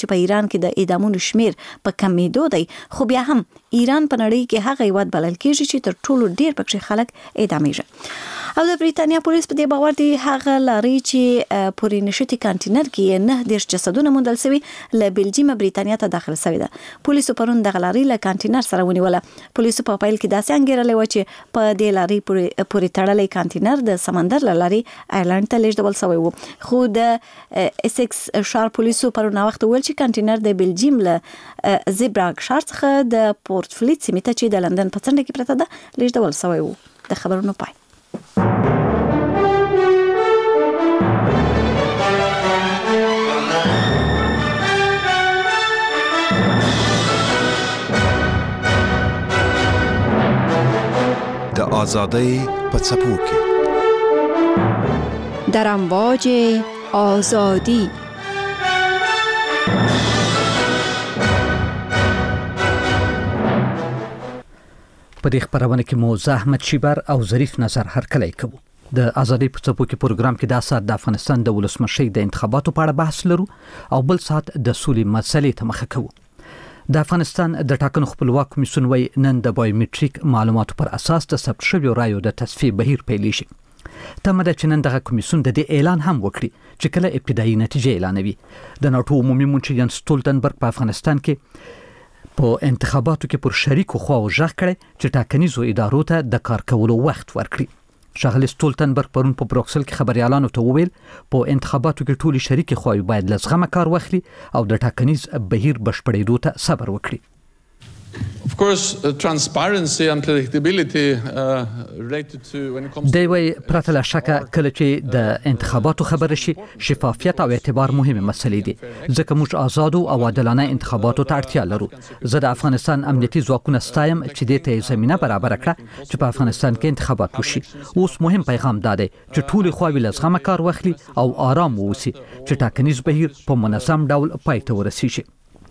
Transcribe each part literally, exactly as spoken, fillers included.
چې په ایران کې د اعدامونو شمیر په کمیدو دی، خو بیا هم ایران په نړۍ کې هغه هیواد بلل کېږي چې تر ټولو ډیر پکې خلک اعدامېږي. او د بریتانیا پولیس په دې باور دي هغه لاري چې پورې نشټي کانټینر کې نه ډیر جسدونه موندل شوي له بلجیم بریتانیا ته داخل شوی ده. پولیسو پرون د لاري له کانټینر سره ونیوله. پولیسو په پایل کې داسې انګیرلې و چې په دې لاري پورې پورې تړلې کانټینر د سمندر له لاري ایرلند ته لیږدول شوی و. خو د اسکس شار پولیسو پرون وخت ویل چې کانټینر د بلجیم له زیبراګ شار څخه د پورت فلیټ سیمې ته چې د لندن په څنډه کې پرته ده لیږدول شوی و. د خبرونو پای. د آزادۍ په څپو کې در امواج آزادی. په دې خبرونه کې مو زحمت شیبر او ظریف نظر هرکلی کوو. د آزادۍ په څپو کې پروګرام کې د سات د افغانستان د ولسمشۍ د انتخاباتو په اړه بحث لرو او بل سات د سولې مسلې ته مخه کوو. د افغانستان د ټاکنو خپلواک کمیسیون وایي نن د بایومټریک معلوماتو پر اساس د ثبت شویو رایو د تصفیې بهیر پیلېږي. تمه ده چې نن دغه کمیسیون د دې اعلان هم وکړي چې کله ابتدایي نتیجه اعلانوي. د ناټو عمومي منشي ینس سټولټنبرګ په افغانستان کې په انتخاباتو کې پر شریکو خواو ژغ کړي چې ټاکنیزو ادارو ته د کار کولو وخت ورکړي. ښاغلي سټولټنبرګ پرون په بروکسل کې خبريالانو ته وویل په انتخاباتو کې ټولي شریکي خواوې باید له زغمه کار واخلي او د ټاکنیز بهیر بشپړېدو ته صبر وکړي. Of course, uh, transparency and predictability uh, related to when it comes دی وی پرته له شکه کله چې د انتخاباتو خبره شي شفافیت او اعتبار مهمه مسلې دي ځکه موږ آزاد او عادلانه انتخاباتو ته اړتیا لرو. زه د افغانستان امنیتي ځواکونه ستایم چې دې ته زمينه برابر کړه چې په افغانستان کې انتخابات وشي. اوس مهم پیغام دا دی چې ټول خواوې له زغمه کار واخلي او آرام ووسي چې ټاکنیز بهیر په منظم ډول پای ته ورسیږي.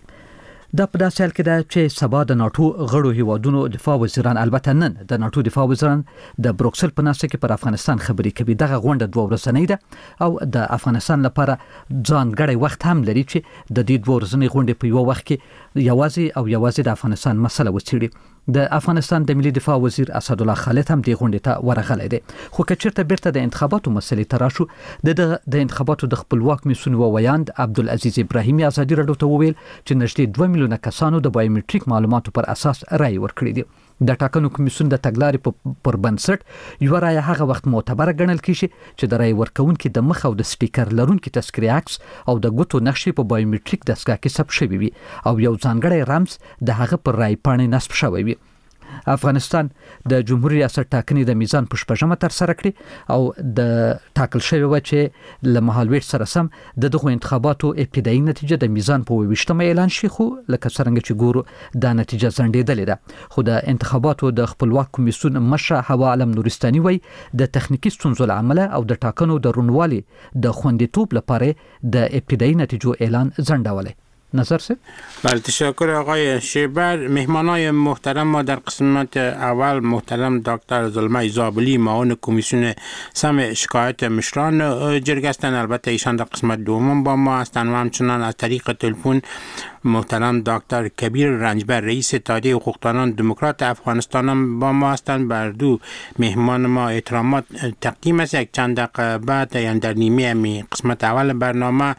دا په داسې حال کې ده چې سبا د ناټو غړو هیوادونو دفاع وزیران البته نن د ناټو دفاع وزیران د بروکسل په ناسته کې پر افغانستان خبرې کوي. دغه غونډه دوه ورځنۍ ده او د افغانستان لپاره ځانګړی وخت هم لري چې د دې دوه ورځنۍ غونډې په یو وخت کې یوازې او یوازې د افغانستان مسله وڅېړي. د افغانستان د ملي دفاع وزیر اسد الله خالد هم د غونډې ته ورغلی دی. خو که چېرته بیرته د انتخاباتو مسلې ته راشو د د انتخاباتو د خپلواک کمیسیون ویاند عبدالعزیز ابراهیمي ازادي راډیو ته وویل چې نږدې دوه میلیونه کسانو د بایومټریک معلوماتو پر اساس رای ورکړي دي. د ټاکنو کمیسیون د تګلارې پر بنسټ یو رای هغه وخت معتبر ګڼل کیږي چې د رای ورکونکو د مخ او د سپیکر لرونکو تذکرې عکس او د ګوتو نقشې په بایومټریک دستګاه کې ثبت شوی وي او یو ځانګړی رمز د هغه پر رای پاڼې نصب شوی وي. افغانستان د جمهوریت ریاست ټاکنې د میزان په شپږمه تر سره کړې او د ټاکل شوی و چې له مهالویش سره سم د دغه انتخاباتو ابتدایي نتیجه د میزان په ویشتمه اعلان شي. خو لکه څنګه چې ګورو دا نتیجه ځنډېدلې ده. خو د انتخاباتو د خپلواک کمیسیون مشر هوا علم نورستاني وایي د تخنیکی ستونزو له امله او د ټاکنو د رونوالي د خوندیتوب لپاره د ابتدایي نتیجو اعلان ځنډولی. نظر سه؟ بله تشکر آقای شیبر. مهمانای محترم ما در قسمت اول محترم دکتر زلمه زابلی معاون کمیسیون سمع شکایت مشران جرگه هستند. البته ایشان در قسمت دوم با ما هستند و همچنان از طریق تلفن محترم دکتر کبیر رنجبر رئیس اتحادیه حقوقدانان دموکرات افغانستان هم با ما هستند. بر دو مهمان ما احترامات تقدیم است. یک چند دقیقه بعد یعنی در نیمه می قسمت اول برنامه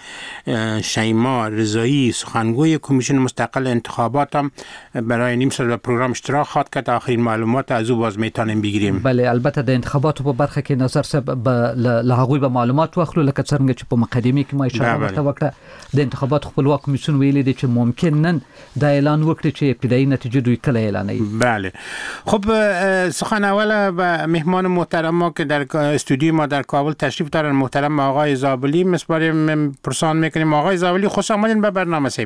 شیما رضایی سخنگوی کمیسیون مستقل انتخابات هم برای نیم ساعت پروگرام اشتراک خواهد کرد. آخرین معلومات از او باز میتونیم بگیریم. بله البته د انتخاباتو په برخه کې نظر صاحب له هغوی به معلومات واخلو لکه څنګه چې په مقدمه کې ما اشاره ورته وکړه. د انتخاباتو خپلواک کمیسیون ویلي دی چې ممکن نن دا اعلان وکړي چې ابتدایي نتیجه دوی کله اعلانوي. بله خب سخن اول به مهمان محترم ما که در استودیو ما در کابل تشریف دارن محترم آقای زابلی مسپاریم پرسان میکنیم. آقای زابلی خوش آمدین به برنامه صاحب.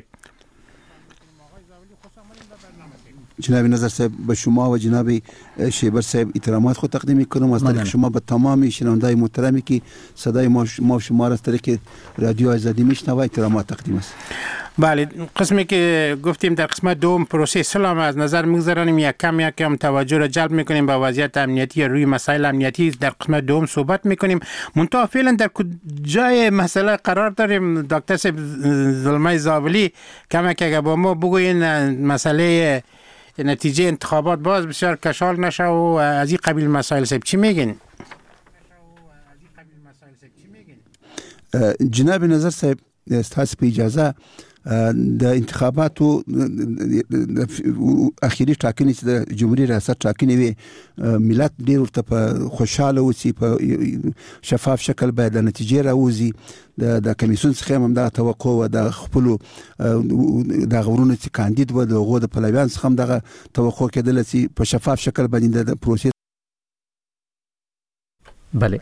جناب نظر صاحب به شما و جناب شیبر صاحب احترامات خود تقدیم میکنم از طریق شما به تمام شنوندگان محترمی که صدای ما ما شما را از طریق رادیو آزادی میشنوه احترامات تقدیم است. بله، قسمی که گفتیم در قسمت دوم پروسه سلام از نظر میگذاریم، یک کم یک کم توجه را جلب میکنیم به وضعیت امنیتی روی مسائل امنیتی در قسمت دوم صحبت میکنیم. منتها فعلا در جای مسئله قرار داریم. دکتر صاحب زلمه زابلی کم یک اگه با ما بگوین مسئله نتیجه انتخابات باز بسیار کشال نشه و از این قبیل مسائل صاحب چی میگین؟ جناب نظر صاحب استاذ په اجازه د انتخاباتو اخیری ټاکنې چې د جمهوریت ریاست ټاکنې وي ملت ډیر ورته په خوشاله اوسي، په شفاف شکل باید د نتیجې راوځي. د کمیسیون څخه هم دا توقع و د خپل د غورونو چې کاندید و د غو د پلویان څخه هم دغه توقع کېدل چې په شفاف شکل باندې د پروسې. بله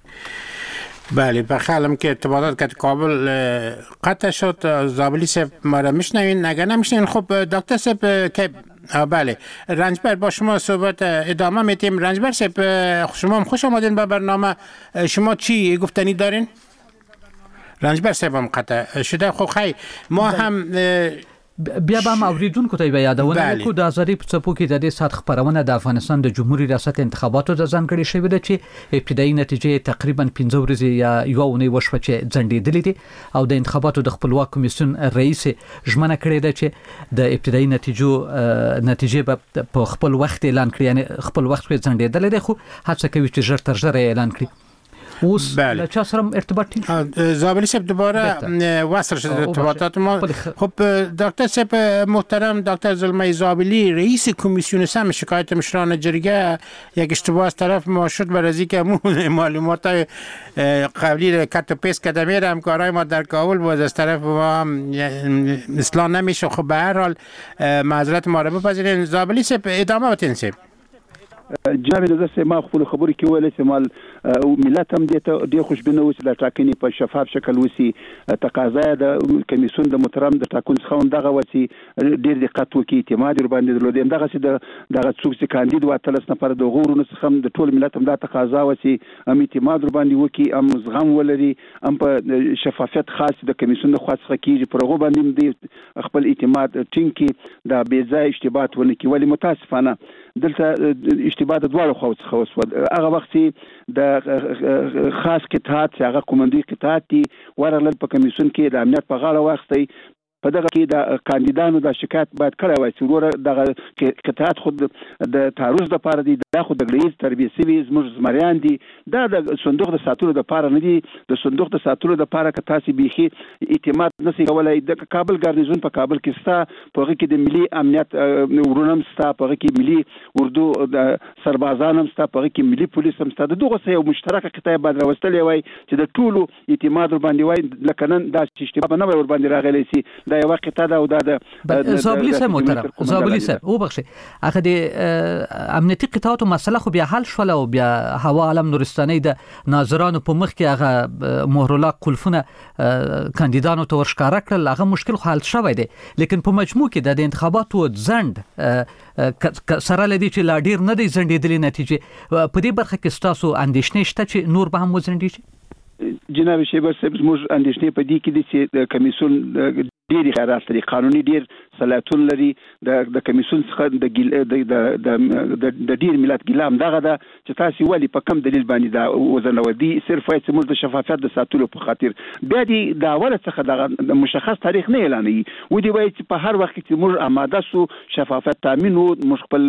بله، بخیالم که ارتباطات که کابل قطع شد. زابلی صاحب ما را میشنوین؟ اگر نمیشنوین خب دکتر صاحب که بله رنجبر با شما صحبت ادامه میتیم. رنجبر صاحب شما هم خوش آمدین به برنامه. شما چی گفتنی دارین؟ رنجبر صاحب هم قطع شده. خب خیلی ما هم بیا به اوریدونکو ته یادونه وکړو د ازادي په څپو کې د دې سات خبرونه د افغانستان د جمهوریت ریاست انتخاباتو د ځانګړي شوې ده چې ابتدایي نتیجې تقریبا پنځه ورځې یا یو اونۍ وشوه چې ځنډېدلې دي او د انتخاباتو د خپلواک کمیسیون رئیس ژمنه کړې ده چې د ابتدایي نتیجو نتیجې په خپل وخت اعلان کړي، یعنی خپل وخت کې ځنډېدلې ده، خو هڅه کوي چې ژر تر ژره اعلان کړي. اوس له چا سره ارتباط زابلی صاحب دوباره وصل شد ارتباطات ما. خب دکتر صاحب محترم، دکتر زلمه زابلی رئیس کمیسیون سم شکایت مشران جرگه، یک اشتباه از طرف ما شد بر از اینکه معلومات قبلی کت و پیست کرده میره، همکارای ما در کابل بود از طرف ما هم اصلاح نمیشه. خب به هر حال معذرت ما رو بپذیرین. زابلی صاحب ادامه بدین. صاحب جناب نظر صاحب ما خپل خبرې کې ویل چې مال ملت هم دې ډېر خوشبینه اوسي د ټاکنې په شفاف شکل وسی. تقاضا د کمیسیون د محترم د ټاکنې څخه هم دغه وسی ډېر دقت وکړي، اعتماد ور باندې درلود. دغه چې د دغه څوک چې کاندید واتلس نفر د غورونو څخه هم د ټول ملت هم دا تقاضا وسی هم اعتماد ور باندې وکړي، هم زغم ولري، هم په شفافیت خاص د کمیسیون د خاص څخه پر هغه باندې خپل اعتماد ټینګ کړي، د بې ځای اشتباهات ونه کړي. ولی متاسفانه دلته اشتباه د دواړو خواو څخه وشوه. هغه وخت چې د خاص قطاعت چې هغه کومندي قطاعت دي ورغلل په کمیسیون کې د امنیت په غاړه واخیستی. په دغه کې د کاندیدانو د شکایت باید کړی وای چې وروره دغه قطاعت خود د تعرض دپاره دي، دا خو د ګړیز تربیه سوي زموږ زمریان دي، دا د صندوق د ساتلو دپاره نه دي. د صندوق د ساتلو دپاره که تاسې بیخي اعتماد نسئ کولی، د کابل ګارنیزون په کابل کې ستا، په هغه کې د ملي امنیت ورونه هم ستا، په هغه کې ملي اردو د سربازان هم ستا، په هغه کې ملي پولیس هم ستا. د دغو څه یو مشترکه قطعه باید راوستلی وای چې د ټولو اعتماد ور باندې وای، لکه نن داسې اشتباه نه وای ور باندې راغلی سي. دا یو قطعه ده او دا د زابلی صاحب محترم، زابلی صاحب وبخښئ، هغه د امنیتي قطعاتو مسله خو بیا حل شول او بیا هوا عالم نورستاني د ناظرانو په مخ کې هغه مهرالله قلفونه کاندیدانو ته ورښکاره کړل، هغه مشکل خو حل شوی دی. لیکن په مجموع کې د انتخاباتو ځنډ سره لدی چې لا ډیر نه دی ځنډېدلې نتیجې، په دې برخه کې ستاسو اندېښنې شته چې نور به هم وځنډېږي؟ جناب شیبر صاحب زموږ اندېښنې په دې کې دي چې د کمیسیون ډېری خیارات لري، قانوني ډېر صلاحیتونه لري. د کمیسیون څخه د د ډېر ملت ګیله همدغه ده چې تاسې ولې په کم دلیل باندې دا وځنډوئ. دي صرف وایي چې موږ د شفافیت د ساتلو په خاطر بیا دي د اوله څخه دغه مشخص تاریخ نه اعلانوي. ودي وایي چې په هر وخت کې چې موږ آماده سو شفافیت تامین و، موږ خپل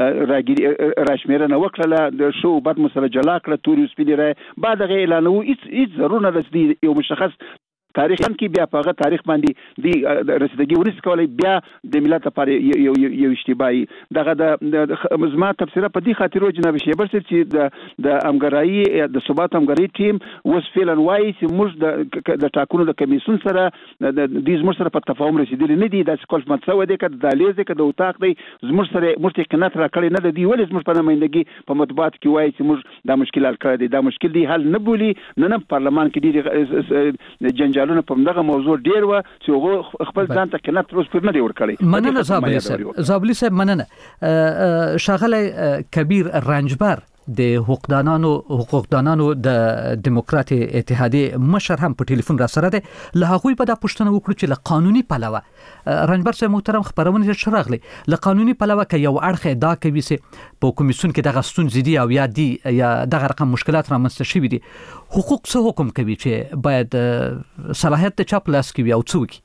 راشمیرنه وکړله، د ښه او بد مو سره جلا کړه، تورې او سپینې رایې بعد هغه اعلانوو. هېڅ ضرور نه ده چې یو مشخص تاریخ هم کې بیا په هغه تاریخ باندې دی رسیدګي ونیسي کولی، بیا د ملت لپاره یو یو اشتباهي دغه د زما تبصره په دې خاطر و جناب شیبر صاحب چې د د همګرایي د ثبات همګرایي ټیم اوس فعلا وایي چې موږ د ټاکنو د کمیسیون سره دوی زموږ سره په تفاهم رسېدلي نه دي. داسې کلفمت شوی دی، که د دهلیز دی که د اتاق دی، زموږ سره موږ ته قناعت راکړی نه ده. دوی ولې زموږ په نمایندګي په مطبوعاتو کې وایي چې موږ دا مشکل حل کړی دی؟ دا مشکل دی حل نه بولي. نن هم پارلمان کې ډېرې جنجال په دغه موضوع ډیر و چې هغه خپل ځان ته قناعت تر اوسه پورې نه دی ورکړی. مننه زابلی صاحب، زابلی صاحب مننه. شاغلی کبیر رنجبر د حقوقدانانو حقوقدانانو د دموکراتي اتحادیه مشر هم په ټلیفون را سره ده. له هغوی په د پښتنه وکړو چې له قانوني پلوه رنجبر صاحب محترم خبرونه شراغلي له قانوني پلوه کې یو اړخ ادعا کوي چې په کمیسیون کې دغه ستونزې دي او یا دي یا دغه رقم مشکلات رامنځته شوي دي. حقوق څه حکم کوي چې باید صلاحیت ته چا په لاس کې وي او څه وکړي؟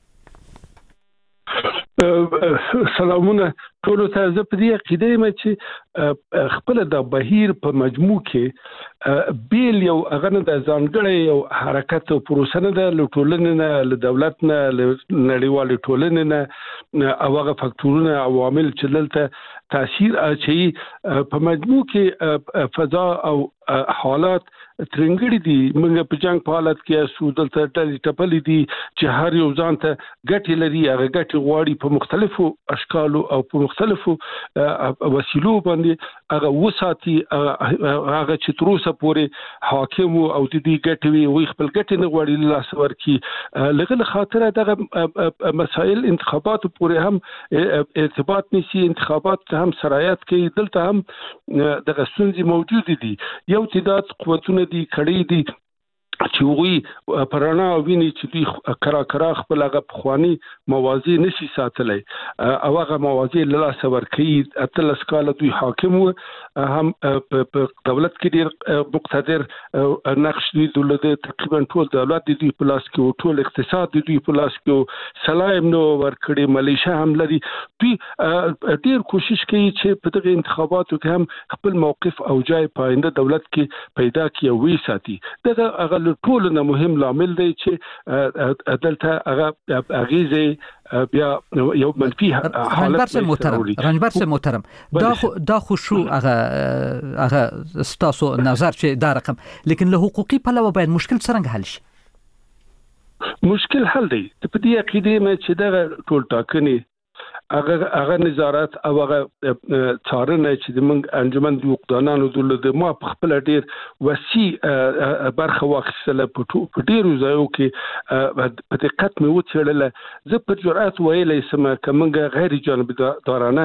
سلامونه ټول ته. زه په دې عقیده یم چې خپل د بهیر په مجموع کې بیل یو هغه نه د ځانګړی یو حرکت او پروسه نه ده، له ټولنې نه، له دولت نه، له نړیوالې ټولنې نه، او هغه فاکتورونه عوامل چې دلته تاثیر اچوي په مجموع کې فضا او حالات ترنګړي دي. موږ په جنگ په حالت کې اسو دلته ټلې ټپلې دي چې هر یو ځان ته ګټې لري، هغه ګټې غواړي په مختلفو اشکالو او په مختلفو وسیلو باندې هغه وساتي، هغه چې تر اوسه پورې حاکم او د دې ګټې وي او خپل ګټې نه غواړي لاس ورکړي. لغه خاطر دغه مسائل انتخابات پورې هم ارتباط نشي، انتخابات هم سرایت کوي. دلته هم دغه ستونزې موجود دي. یو تعداد قوتونه دي کړي دي چې وی پرانا ویني چې دوی کرا کرا خپل هغه پخوانی موازی نشي ساتلی او هغه موازی له لاس ورکړي. اتلس کاله دوی حاکم و، هم په دولت کې ډیر مقتدر نقش دوی دولت تقریبا ټول دولت دی دوی په لاس کې او ټول اقتصاد دی دوی په لاس کې سلایم نو ورکړي، ملیشه هم لري. دوی ډیر کوشش کوي چې په دغه انتخاباتو کې هم خپل موقف او ځای په آینده دولت کې پیدا کړي او وی ساتي. دغه هغه ټول نه مهم لامل دی چې دلته هغه اغیزه بیا یو منفي حالت محترم رنجبر صاحب محترم دا خو دا خو شو هغه هغه ستاسو نظر چې دا رقم، لیکن له حقوقي پلوه باید مشکل څنګه حل شي؟ مشکل حل دی. په دې عقیده مې چې دا ټول ټاکنې هغه هغه نظارت او هغه څارنه چې د موږ انجمن د حقوقدانانو دولت ما په خپل ډیر وسیع برخه واخیستله په ډیرو ځایو کې په دقت مې وڅېړله. زه په جرأت ویلی سم که موږ غیر جانبدارانه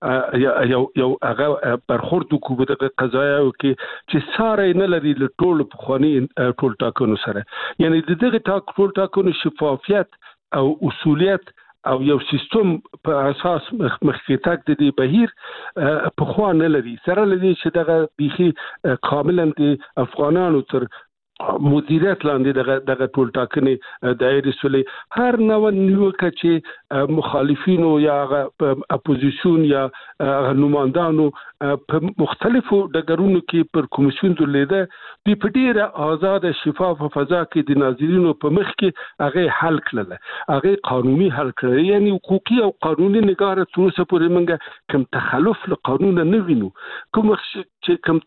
یو یو هغه برخورد وکړو په دغه قضایاو کې چې ساری نه لري له ټولو پخواني ټول ټاکنو سره، یعنی د دغه ټول ټاکنو شفافیت او اصولیت او یو سیستم په اساس مخکې تک د دې بهیر په خوا نه لري. سره لري چې دغه بيخي کاملا د افغانانو تر مدیریت لاندې دغه دغه ټول ټاکنې دایره سولې هر نو نیوکه چې مخالفینو یا اپوزیسیون یا نمائندانو په مختلفو ډګرونو کې پر کمیسیون درلوده، دوی په ډیره آزاد شفاف فضا کې د ناظرینو په مخ کې هغه حل کړل، هغه قانوني حل کړل. یعنی حقوقي او قانوني نگاره تر اوسه پورې موږ کوم تخلف له قانون نه وینو، کوم چې کوم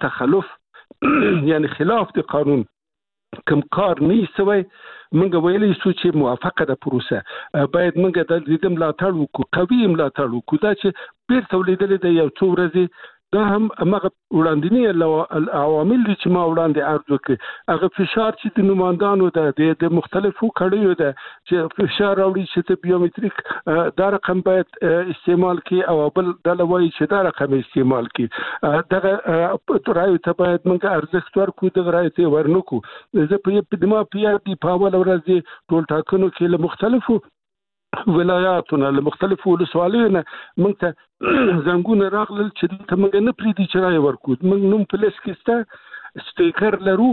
تخلف یعنی خلاف د قانون کوم کار نه سوی. موږ ویلی سو چې موافقه د پروسه باید موږ د دې ملاتړ وکړو، قوي ملاتړ وکړو. دا چې بیرته ولیدل د یو څو ورځې دا هم هغه وړاندینی عوامل دي چې ما وړاندې عرض وکړ. هغه فشار چې د نمائندانو د د مختلفو کړیو ده چې فشار راوړي چې د بیومتریک دا رقم باید استعمال کړي او بل ډله وایي چې دا رقم استعمال کړي. دغه رایو ته باید موږ ارزښت ورکړو، دغه رایو ته ورنکړو. زه په دې ما په یاد دي په اوله ورځ ټول ټاکنو کې له مختلفو ولایاتونه له مختلفو ولسوالیو نه موږ ته زنګونه راغلل چې دلته موږ نه پرېږدي چې رایه ورکړو. موږ نوم په لیست کې سته، سټیکر لرو،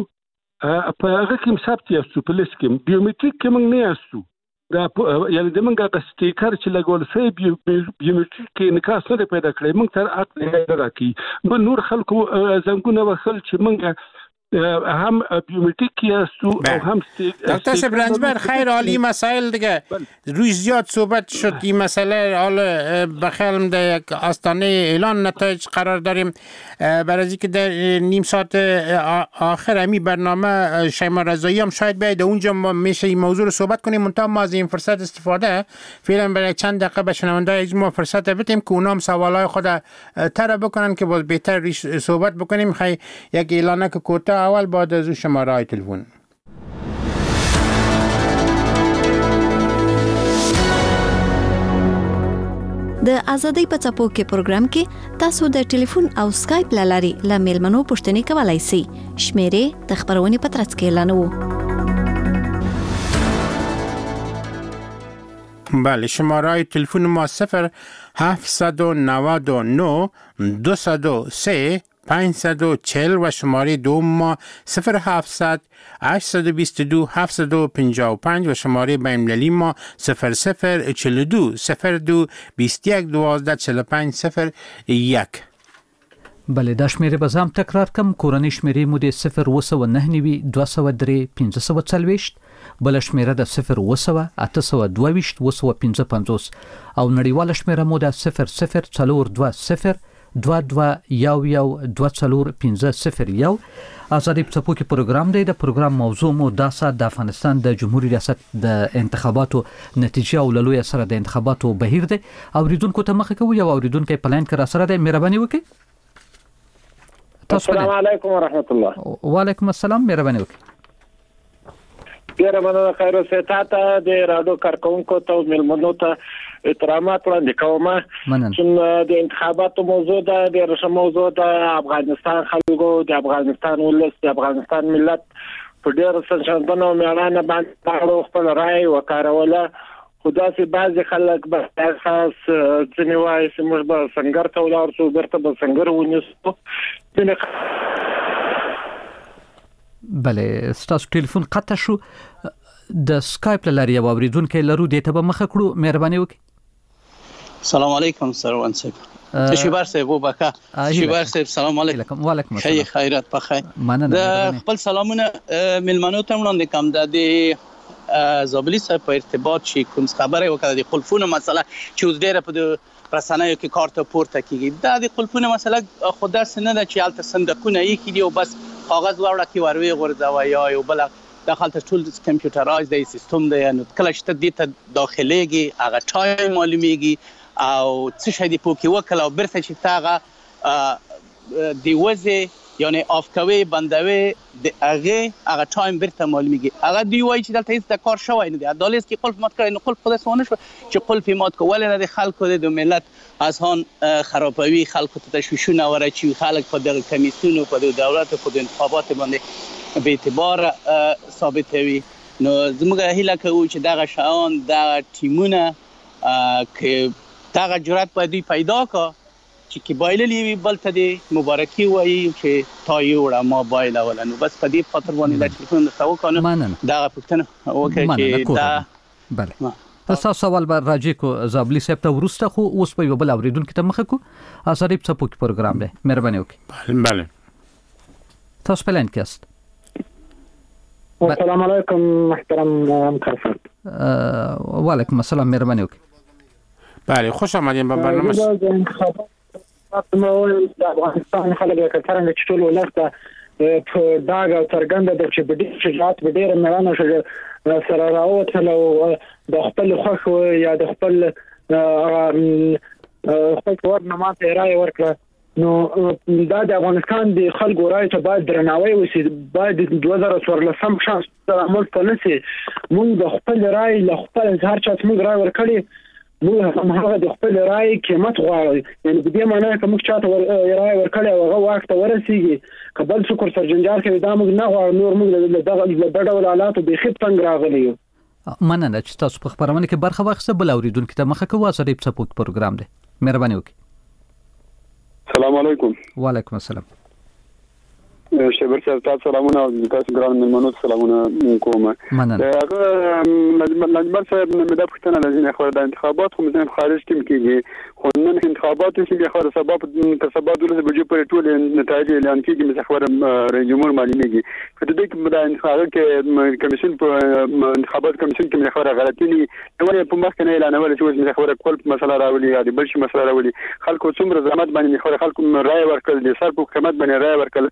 په هغه کې هم ثبت یاستو، په لیست کې بیومتریک کې موږ نه یاستو. دا یعنی د موږ هغه سټیکر چې لګول سوی بیومتریک کې انعکاس نه دی پیدا کړی، موږ ته حق نه راکوي. بل نور خلکو زنګونه وهل چې موږ هم بیومتریک یاستو او هم دکتر صاحب رنجبر خیر عالی مسائل دیگه روی زیاد صحبت شد. این مسئله حالا بخیالم در یک آستانه اعلان نتایج قرار داریم. برای اینکه در نیم ساعت آخر امی برنامه شیما رضایی هم شاید بیاید اونجا ما میشه این موضوع رو صحبت کنیم. منتها ما از این فرصت استفاده فعلا برای چند دقیقه به شنونده اجماع فرصت بدیم که اونا هم سوالای خود طرح بکنن که باز بهتر ریش صحبت بکنیم. خیلی یک اعلانه که کوتاه اول بعد از شماره های تلفن. د ازادۍ په څپو کې پروګرام کې تاسو د ټلیفون او سکایپ لاري له میلمنو پوښتنې کولای شئ. شمیرې د خبرونې په ترڅ کې اعلانوو. بله، شماره تلفن ما صفر هفت نه نه دو سه پنج چهل و شماره دوم ما صفر هفتصد هشت بیست و دو هفتصد و پنجاه و پنج و شماره بین‌المللی ما صفر صفر چهل و دو صفر دو بیست و یک دوازده چهل و پنج صفر یک. بله، دا شمیره به زم تکرار کم. کورنۍ شمیره مو د صفر و سوه نهه نوي دوه سوه درې پنځه سوه څلوېښت، بل شمیره د صفر و سوه اته سوه دوه ویشت و سوه پنځه پنځوس او نړیواله شمیره مو د صفر صفر څلور دوه صفر دوه دوه یو یو دوه څلور پنځه صفر یو. ازادۍ په څپو کې پروګرام دی. د پروګرام موضوع مو دا سات د افغانستان د جمهوریت ریاست د انتخاباتو نتیجه او لوی سره د انتخاباتو بهیر دی. اوریدونکو ته مخه کوي او اوریدونکو په لاین کې را سره دی. مهرباني وکړئ. السلام علیکم ورحمت الله. وعلیکم السلام. مهرباني وکړئ. ډیره مننه. خیر اوسه. تاسو د رادیو کارکونکو ته ملمنو ته احترامات وړاندې کوم. چې د انتخاباتو موضوع ده، د رسم موضوع ده. افغانستان خلکو، د افغانستان ولس، د افغانستان ملت په ډیره سرښندنه او میړانه باندې خپل رائے وکاروله. خدا سي بعض خلک به اساس ځنی وایي چې موږ به څنګه ته ولاړ شو، برته به څنګه ونیسو. بله، ستاسو ټلیفون قطع شو. د سکایپ لاري او اوریدونکو لرو دې ته به مخه کړو. مهرباني وکړئ. سلام علیکم سروان صاحب. شیبر صاحب وبکا. شیبر صاحب سلام علیکم. وعلیکم السلام. خیر خیرات بخیر. مننه. د خپل سلامونه ملمنو ته وړاندې کوم. د زابلی صاحب په ارتباط شي کوم خبره وکړه د قلفونو مسله چې اوس ډیره په رسنیو کې کار ته پورته کیږي. دا د قلفونو مسله خدا سن نه چې الته صندوقونه یې کړي او بس کاغذ وړه کې وروي غورځوي یا یو بل داخل ته ټول کمپیوټرایز دی سیستم دی. نو کله چې ته دې ته داخليږي هغه ټایم معلومیږي او څه شي دی پوکي وکړه او برته چې تاغه دی وځي یعنی اف کوي بندوي د هغه هغه ټایم برته معلومیږي. هغه دی وایي چې دلته هیڅ د کار شوی نه دی. عدالت کې قلف مات کړي نو قلف خلاص ونه شو چې قلف مات کول نه د خلکو د ملت اذهان خرابوي، خلکو ته تشویشونه ورچي، خلک په دغه کمیسیونو په دولت په انتخابات باندې به اعتبار ثابتوي. نو زموږ هیله کوو چې دغه شان دغه ټیمونه که دغه جرأت باید دوی پیدا کا چې کې بایللی وي بل ته دی مبارکي وایي چې تا یې وړه ما بایلوله. نو بس په دې خاطر باندې دا ټلیفون درته وکړم دغه پوښتنه وکړئ چې دا بله. تاسو سوال به راځي کو زابلی صاحب ته ورسته خو اوس په یو بل اوریدونکو ته مخه کو. ازادۍ په څپو کې پروګرام دی. مهرباني وکړئ. بله. تاسو په لاین کې یاست. السلام علیکم محترم همکار. وعلیکم السلام. مهرباني وکړئ. بله، خوش آمدین به برنامه. د افغانستان خلک د څنګه چې ټول ولسته په داګه څرګنده د چې بډې شجاعت بډېر میوانه شو سره راوتل او د خپل خوښ یا د خپل خپل ورنه ماته رائے ورکړه. نو دا د افغانستان د خلکو رائے ته باید درناوی وشي. باید دوه زره څوارلسم شانس عمل ته نشي. موږ د خپل رائے له خپل هر چا موږ رائے ورکړي. موږ هم هغه د خپل رائے قیمت غواړو. یعنی په دې معنی چې موږ چاته رائے ورکړي او هغه وخت ورسیږي قبل څوک سرجنجال کوي دا موږ نه غواړو. نور موږ دغه د ډول حالاتو به خپ تنگ راغلي یو. مننه چې تاسو په خبرونه کې برخه واخیسته. بل اوریدونکو ته مخه کوو. ازادۍ په څپو کې پروګرام دی. مهرباني وکړئ. السلام علیکم. وعلیکم السلام. شبر صاحب تاسو سلامونه او تاسو ګران مېلمنو سلامونه کوم. مننه. هغه نجمر صاحب مې دا پوښتنه لازم خبر د انتخابات خو مزن خارج تیم کېږي. خو نن انتخابات چې بیا خبره سبب تر سبا دولت بجې پر ټول نتایج اعلان کېږي مې خبره رئیس جمهور معلومیږي. په دې کې د انتخابات کې کمیسیون په انتخابات کمیسیون کې خبره غلطي نه ولې په مخ نه اعلانول چې وځي خبره کول مسله راولي یا بل شي مسله راولي. خلکو څومره زحمت باندې خبره خلکو رائے ورکړل دي سر په قیمت باندې رائے ورکړل.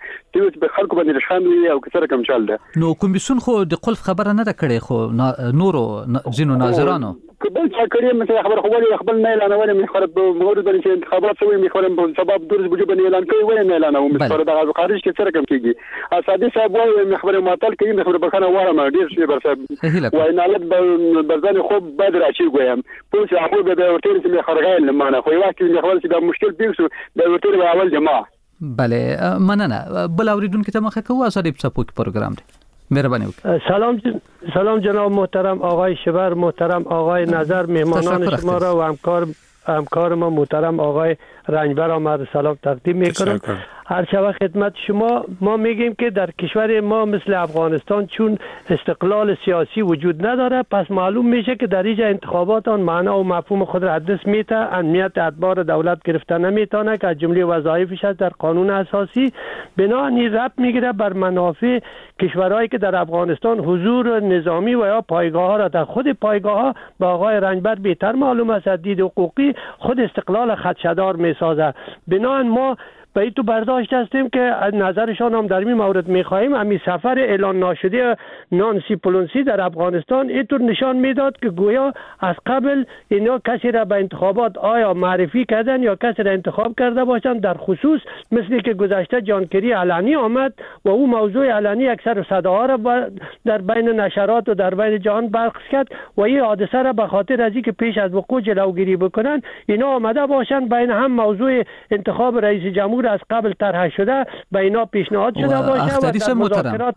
اوس به خلکو باندې رشخان وي او کثر کم چل ده. نو کمیسیون خو د قلف خبره نه ده کړې خو نورو زینو ناظرانو بل څه کړی مثلا خبر خو ولې خپل نه اعلان ولې مخبر به مورد باندې انتخابات شوی مخبر په سبب درز بجو باندې اعلان کوي ولې نه اعلان او مخبر د خارج کې سره کم کیږي اسادي صاحب وايي مخبر معطل کوي مخبر بخنه واره ډیر شي بر صاحب وای نالت برزان خوب بدر اچي ګویم پولیس هغه به ورته چې خرغایل لمانه خو وخت مخبر چې دا مشکل پیښ د ورته اول جماعه بله مننه بل اوریدونکو ته مخه کوه اسادي سپورت پروگرام دی مهربانی وکړئ. سلام سلام جناب محترم آقای شبر، محترم آقای نظر، مهمانان شما را و همکار همکار ما محترم آقای رنجبر آمد سلام تقدیم میکنم. هر شب خدمت شما. ما میگیم که در کشور ما مثل افغانستان چون استقلال سیاسی وجود نداره، پس معلوم میشه که در اینجا انتخابات آن معنا و مفهوم خود را از دست میده. امنیت ادبار دولت گرفته نمیتونه که از جمله وظایفش در قانون اساسی بنابراین ربط میگیره بر منافع کشورهایی که در افغانستان حضور نظامی و یا پایگاه ها را در خود پایگاه ها با آقای رنجبر بهتر معلوم است از دید حقوقی خود استقلال خدشه‌دار میسازه. بنابراین ما به این تو برداشت هستیم که از نظرشان هم در این مورد میخواهیم. همین سفر اعلان ناشده نانسی پلونسی در افغانستان اینطور نشان میداد که گویا از قبل اینا کسی را به انتخابات آیا معرفی کردن یا کسی را انتخاب کرده باشند، در خصوص مثلی که گذشته جانکری علنی آمد و او موضوع علنی اکثر صداها را در بین نشرات و در بین جهان برخص کرد و این حادثه را به خاطر از اینکه پیش از وقوع جلوگیری بکنن اینا آمده باشند بین هم موضوع انتخاب رئیس جمهور از قبل طرح شده به اینا پیشنهاد شده باشه و در مذاکرات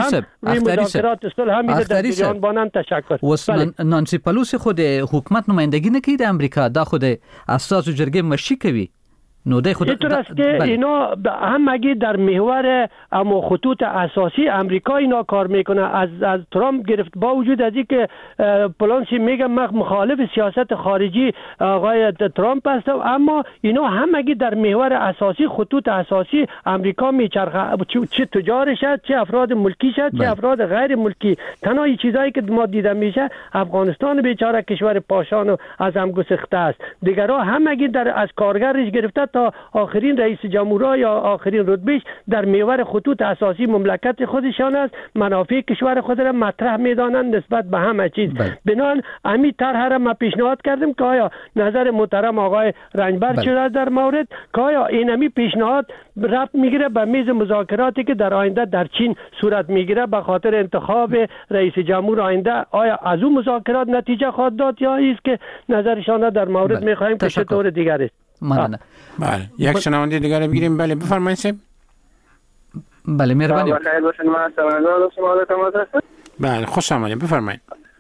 صلح هم در جریان بانند. تشکر. نانسی پلوسی خود حکومت نمایندگی نکید امریکا دا خود اساس جرگه مشی کوي نو ده خود اینطور است که اینا هم اگه در محور اما خطوط اساسی امریکا اینا کار میکنه از از ترامپ گرفت با وجود از اینکه پلانسی میگه من مخالف سیاست خارجی آقای ترامپ هستم، اما اینا هم اگه در محور اساسی خطوط اساسی امریکا میچرخه، چه تجار شد چه افراد ملکی شد چه افراد غیر ملکی. تنها چیزایی که ما دیده میشه افغانستان بیچاره کشور پاشان و از هم گسخته است. دیگرها هم اگه در از کارگرش گرفته تا آخرین رئیس جمهورها یا آخرین رتبهش در محور خطوط اساسی مملکت خودشان است، منافع کشور خود را مطرح میدانند نسبت به همه چیز. بنابراین امی طرح را ما پیشنهاد کردیم که آیا نظر محترم آقای رنجبر چه در مورد که آیا این امی پیشنهاد ربط میگیره به میز مذاکراتی که در آینده در چین صورت میگیره به خاطر انتخاب رئیس جمهور آینده، آیا از اون مذاکرات نتیجه خواهد داد یا است که نظرشان در مورد میخواهیم که چطور دیگر است. ممنون. بله یک شنونده دیگر رو بگیریم. بله بفرمایید صاحب. بله مهربانی. بخیر باشین. من سوالات شما رو تماس هستم. بله خوش آمدید بفرمایید.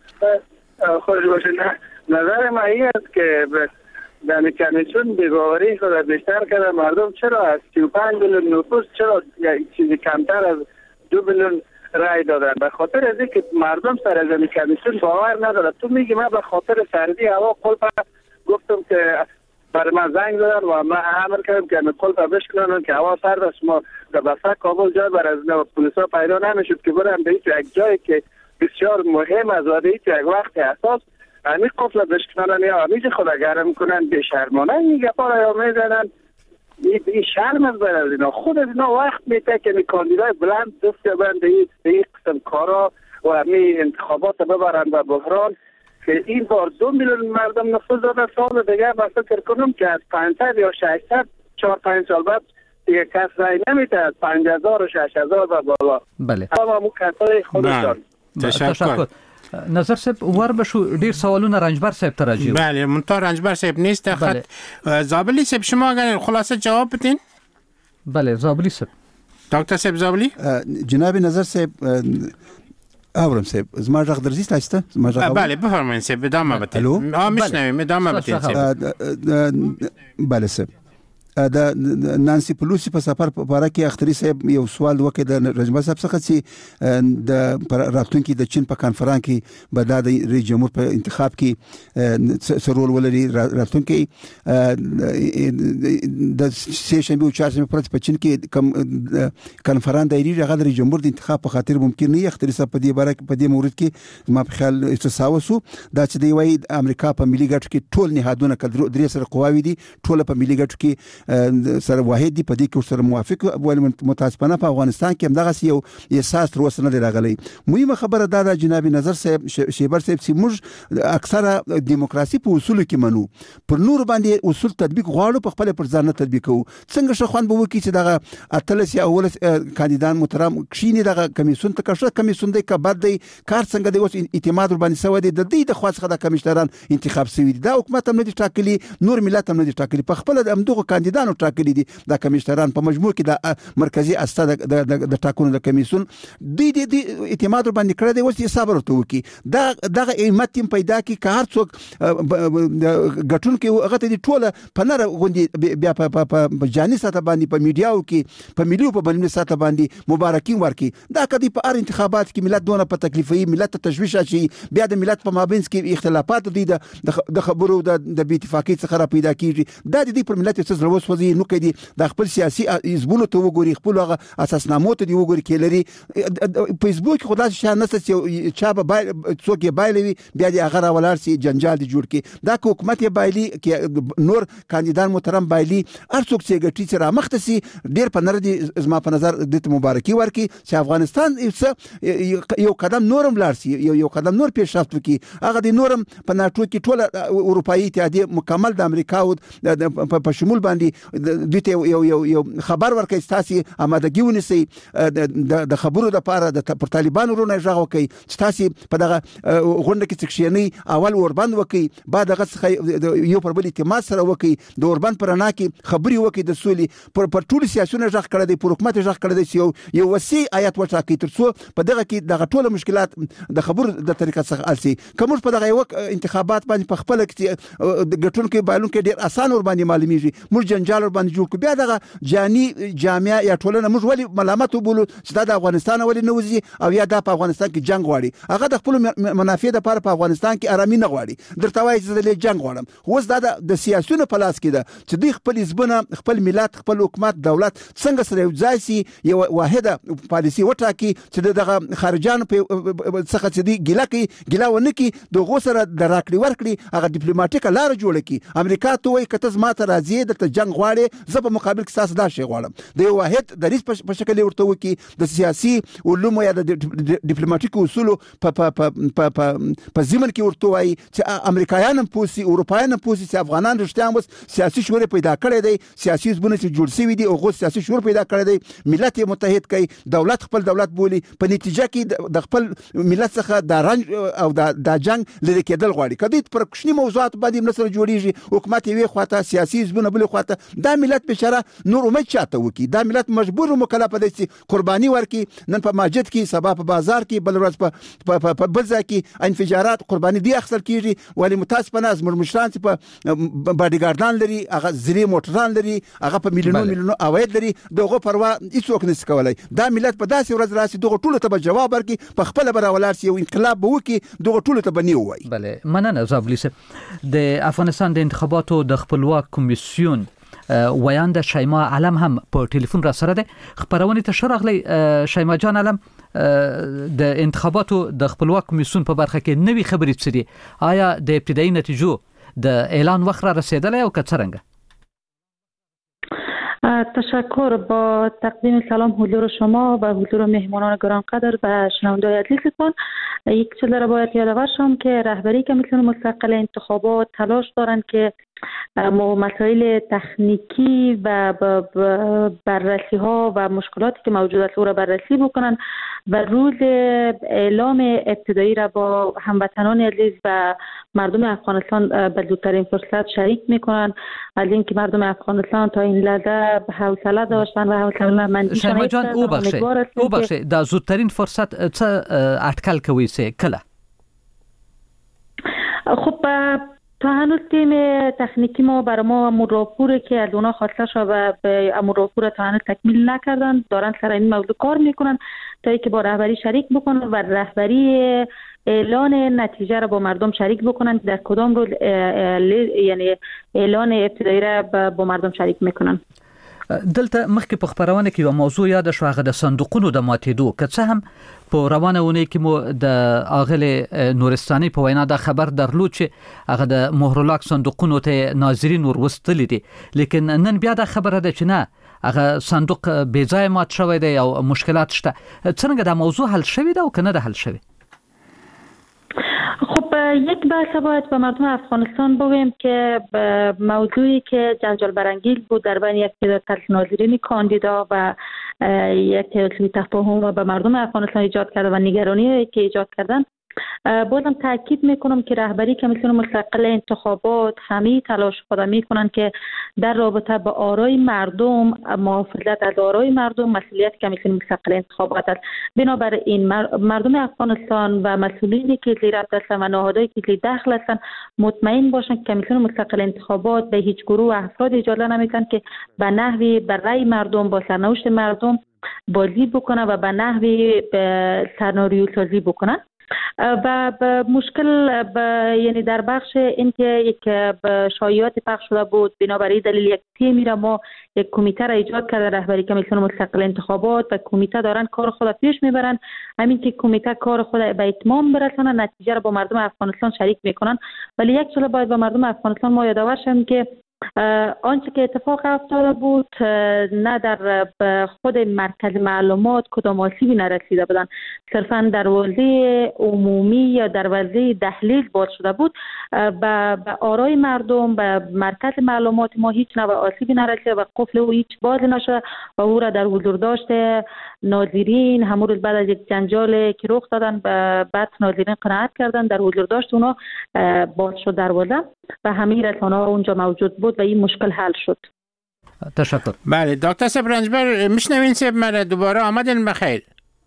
خوش باشین. نظر من این است که در کمیسیون بی‌باوری خود بیشتر کرده. مردم چرا از سی و پنج میلیون نفوس چرا چیزی کمتر از دو میلیون رای دادن؟ به خاطر از اینکه مردم سر از این کمیسیون باور نداره. تو میگی من به خاطر سردی هوا قلب گفتم که برای من زنگ زدن و من امر کردم که قلب بشکنن که هوا سرد است. ما در بسته کابل جای بر از پلیسا پیدا نمیشد که برن به یک جایی که بسیار مهم از واده یک وقت اساس همین قفل بشکنن یا همیشه خود گرم کنن به شرمانه این گپا را یا میزنن. این شرم از بر از اینا خود از اینا وقت میته که کاندیدای بلند دست بند به این قسم کارا و همین انتخابات ببرن و بحران که این بار دو میلیون مردم نفوذ داده. سال دیگه من فکر کنم که از پانصد یا ششصد چهار پنج سال بعد دیگه کس رای نمیده از پنج هزار و شش هزار و بالا. بله اما مو کسای خودشان. تشکر. نظر صاحب ور بشو ډیر سوالونه رنجبر صاحب ته راځي. بله منتها رنجبر صاحب نیست خط. زابلی صاحب شما اگر خلاصه جواب بدین. بله زابلی صاحب. دکتر صاحب زابلی. جناب نظر صاحب اورم صاحب زما ژغ درځي تاسو ته زما ژغ. بله بفرمایئ صاحب ادامه بدین. ها میشنویم ادامه بدین صاحب. بله صاحب د نانسی پلوسی په سفر په اړه کې اختری صاحب یو سوال وکړ د رجمه صاحب څخه چې د راتلونکي د چین په کانفرنس کې به د رئیس جمهور په انتخاب کې سرول ولري. راتلونکي د سه شنبه او چهارشنبه پرځ په چین کې کانفرنس دایري هغه د رئیس جمهور د انتخاب په خاطر ممکن نه اختری صاحب په دې باره کې په دې مورد کې ما په خیال استساوسو دا چې دی وایي امریکا په ملي ګټو کې ټول نهادونه کړ درې سره قواوی دي ټول په ملي ګټو کې سره واحد دی په دې کې سره موافق ول متاسفانه په افغانستان کې هم دغه یو احساس تر اوسه نه راغلی. مهمه خبره دا ده جناب نظر صاحب شیبر صاحب چې موږ اکثره دیموکراسي په اصول کې منو، پر نور باندې اصول تطبیق غواړو، په خپل پر ځان تطبیق کوو. څنګه شخوان به وکړي چې دغه اتلس یا اول کاندیدان محترم کښینی دغه کمیسیون ته کښه کمیسیون دی کبد دی کار څنګه دی اوس اعتماد ور باندې سوي دی د دې د خاص خدای کمیشنران انتخاب شوی دی، دا حکومت هم نه دي ټاکلي، نور ملت هم نه دي ټاکلي، په خپل د همدغه کاندیدانو ټاکلي دي د کمیشنران په مجموع کې د مرکزی اساس د ټاکنو د کمیسیون دی د اعتماد ور باندې کړی دی. اوس یې صبر ورته وکړي، دا دغه احمد تیم پیدا کی که هر څوک غټون کې هغه ته دی ټوله په نره غوندي بیا په جاني ساته باندې په میډیاو کې په ملي په بلنې ساته باندې مبارکي ورکي. دا کدي په هر انتخابات کې ملت دونه په تکلیفي ملت ته تشویش شي، بیا د ملت په مابین کې اختلافات دي د خبرو د بې اتفاقۍ څخه را پیدا کیږي. دا د دې پر ملت څه زړه وسوځي نو کوي د خپل سیاسي حزبونو ته وګوري، خپل هغه اساسنامو ته دی وګوري کې لري. فیسبوک خدای شان نسته چې چا به څوک یې بایلوي بیا د هغه راولار سي جنجال دی جوړ کی. دا حکومت یې بایلي کې نور کاندیدان محترم بایلي هر څوک چې ګټي چې را مخته سي ډیر په نر دي زما په نظر د مبارکي ورکي چې افغانستان یو قدم نورم لار سي، یو قدم نور پیشرفت وکي. هغه د نورم په ناتو کې ټوله اروپאי اتحادیه مکمل د امریکا او په شمول باندې د یو یو یو خبر ورکي تاسو آمادګي ونیسي د خبرو د پاره د پر طالبانو رونه ژغ وکي چې تاسو په دغه غونډه کې څښینی اول اوربند وکي، بعد هغه یو پر بل اعتماد سره وکي، د اوربند پرانا کې خبري وکي، د سولي پر پر ټول سیاسيونه ژغ کړی دی، پر حکومت ژغ کړی دی، یو یو وسی آیات وټاکي تر څو په دغه کې دغه ټول مشکلات د خبرو د طریقې څخه السي. کوم په دغه یو انتخابات باندې په خپل کې د ګټون کې بایلون کې ډیر اسان ور باندې معلومیږي، موږ جنجال ور باندې جوړ کو، بیا دغه جاني جامعه یا ټولنه موږ ولی ملامت وبولو چې د افغانستان ولی نوځي او یا د افغانستان کې جنگ غواړي، هغه د خپل منافع د لپاره په افغانستان کې آرامي نه غواړي. درته وایي چې د جنگ غواړم. اوس دا د سیاسيونو په لاس کې ده چې دوی خپل حزبونه، خپل ملت، خپل حکومت، دولت څنګه سره یو ځای سي، یو واحده پالیسي وټاکي چې د خارجانو په څخه چې دی ګیله کوي ګیله ونه کوي، د غو سره د راکړي ورکړي هغه ډیپلوماټیک لار جوړه کړي. امریکا ته وایي کته زما ته راځي د جنگ غواړي، زه په مقابل کې تاسو دا شی غواړم. د یو واحد دریځ په شکل ورته وکي، د سیاسي علومو یا د ډیپلوماټیک اصولو په په په په زمن کې ورته وایي چې امریکایان هم پوسی، اروپایان هم پوسی چې افغانان رښتیا هم سیاسي شعور پیدا کړی دی، سیاسي حزبونه چې جوړ شوي دي او غو سیاسي شعور پیدا کړی دی، ملت یې متحد کوي، دولت خپل دولت بولی، په نتیجه کې د خپل ملت څخه د رنج او د جنگ لري کېدل غواړي. کدی پر کوچني موضوعات باندې نصر جوړیږي، حکومت یې خواته سیاسي حزبونه بل خواته، دا ملت بشره نور امید چاته وکي، دا ملت مجبور مکلف دی چې قرباني ورکي. نن په مسجد کې، سبا په بازار کې، بل ورځ په په بل ځای کې انفجارات قرباني دی اخسر کیږي. ولی متاسفانه از مشران چې په باډیګاردان لري، هغه زری موټران لري، هغه په میلیونونو میلیونونو اواید لري، دغه پروا هیڅوک نشي کولای. دا ملت په داسې ورځ راسي دغه ټولو ته جواب ورکړي، په خپل براولار سي یو انقلاب به وکړي، دغه ټولو ته بنی وای. بله مننه زابلی صاحب. د افغانستان د انتخاباتو د خپلواک کمیسیون ویانده شیما علم هم په ټلیفون را سره ده. خبرونه ته شرغلی شیما جان علم، د انتخاباتو د خپلواک کمیسیون په برخه کې نوې خبرې څه دي؟ آیا د ابتدایي نتیجو د اعلان وخت را رسیدلی او که څرنګه؟ تشکر. با تقدیم سلام حضور شما و حضور مهمانان گرانقدر و شنوندگان عزیزتان، یک چیز را باید یادآور شم که رهبری کمیسیون مستقل انتخابات تلاش دارند که مسائل تکنیکی و بررسی ها و مشکلاتی که موجود است او را بررسی بکنند و روز اعلام ابتدایی را با هموطنان عزیز و مردم افغانستان به زودترین فرصت شریک میکنند. از اینکه مردم افغانستان تا این لحظه حوصله داشتن و حوصله مندی شما جان او بخشه او بخشه دا زودترین فرصت څه اټکل کوي سه کله؟ خب تا هنوز تیم تکنیکی ما برای ما امور راپوره که از اونا خواسته شد و به امور راپور تا هنوز تکمیل نکردن، دارن سر این موضوع کار میکنن تا اینکه با رهبری شریک بکنن و رهبری اعلان نتیجه را با مردم شریک بکنن در کدام روز یعنی اعلان ابتدایی را با مردم شریک میکنن. دلته مخکې په خبرونه کې یو موضوع یاد شو، هغه د صندوقونو د ماتېدو، که څه هم په روانه ونه کې مو د اغله نورستاني په وینا دا خبر درلود چې هغه د مهرلاک صندوقونو ته ناظرین ورستل دي، لیکن نن بیا دا خبره ده چې نه هغه صندوق بې ځای مات شوی دی او مشکلات شته. څنګه دا موضوع حل شوی ده او کنه ده حل شوی؟ خب یک بحث باید به مردم افغانستان بگویم که موضوعی که جنجال برانگیز بود در بین یک تعداد ناظرین کاندیدا و یک تعداد تفاهم و به مردم افغانستان ایجاد کرده و نگرانی که ایجاد کردن، بازم تاکید میکنم که رهبری کمیسیون مستقل انتخابات همه تلاش خود میکنن که در رابطه با آرای مردم، محافظت از آرای مردم مسئولیت کمیسیون مستقل انتخابات است. بنابراین مردم افغانستان و مسئولینی که زیر هستند و نهادهایی که زیر دخل هستند مطمئن باشند که کمیسیون مستقل انتخابات به هیچ گروه و افراد اجازه نمیدن که به نحوی بر رأی مردم با سرنوشت مردم بازی بکنه و به نحوی سناریو سازی بکنن. و مشکل یعنی در بخش اینکه یک شایعات پخش شده بود، بنابراین دلیل یک تیمی را ما یک کمیته را ایجاد کرده رهبری کمیسیون مستقل انتخابات و کمیته دارن کار خود پیش میبرن. همین که کمیته کار خود به اتمام برسانه، نتیجه را با مردم افغانستان شریک میکنن. ولی یک چیز باید با مردم افغانستان ما یادآور شیم که آنچه که اتفاق افتاده بود نه در خود مرکز معلومات کدام آسیبی نرسیده بودن، صرفا دروازه عمومی یا دروازه دهلیز باز شده بود. به آرای مردم به مرکز معلومات ما هیچ نوع آسیبی نرسیده و قفل او هیچ باز نشده و او را در حضور داشته ناظرین همون روز بعد از یک جنجال که رخ دادن بعد ناظرین قناعت کردن، در حضور داشت اونا باز شد دروازه و همه رسانه ها اونجا موجود بود و این مشکل حل شد. تشکر. بله دکتر صاحب رنجبر، میشنوین صاحب مرا دوباره آمدن بخیر.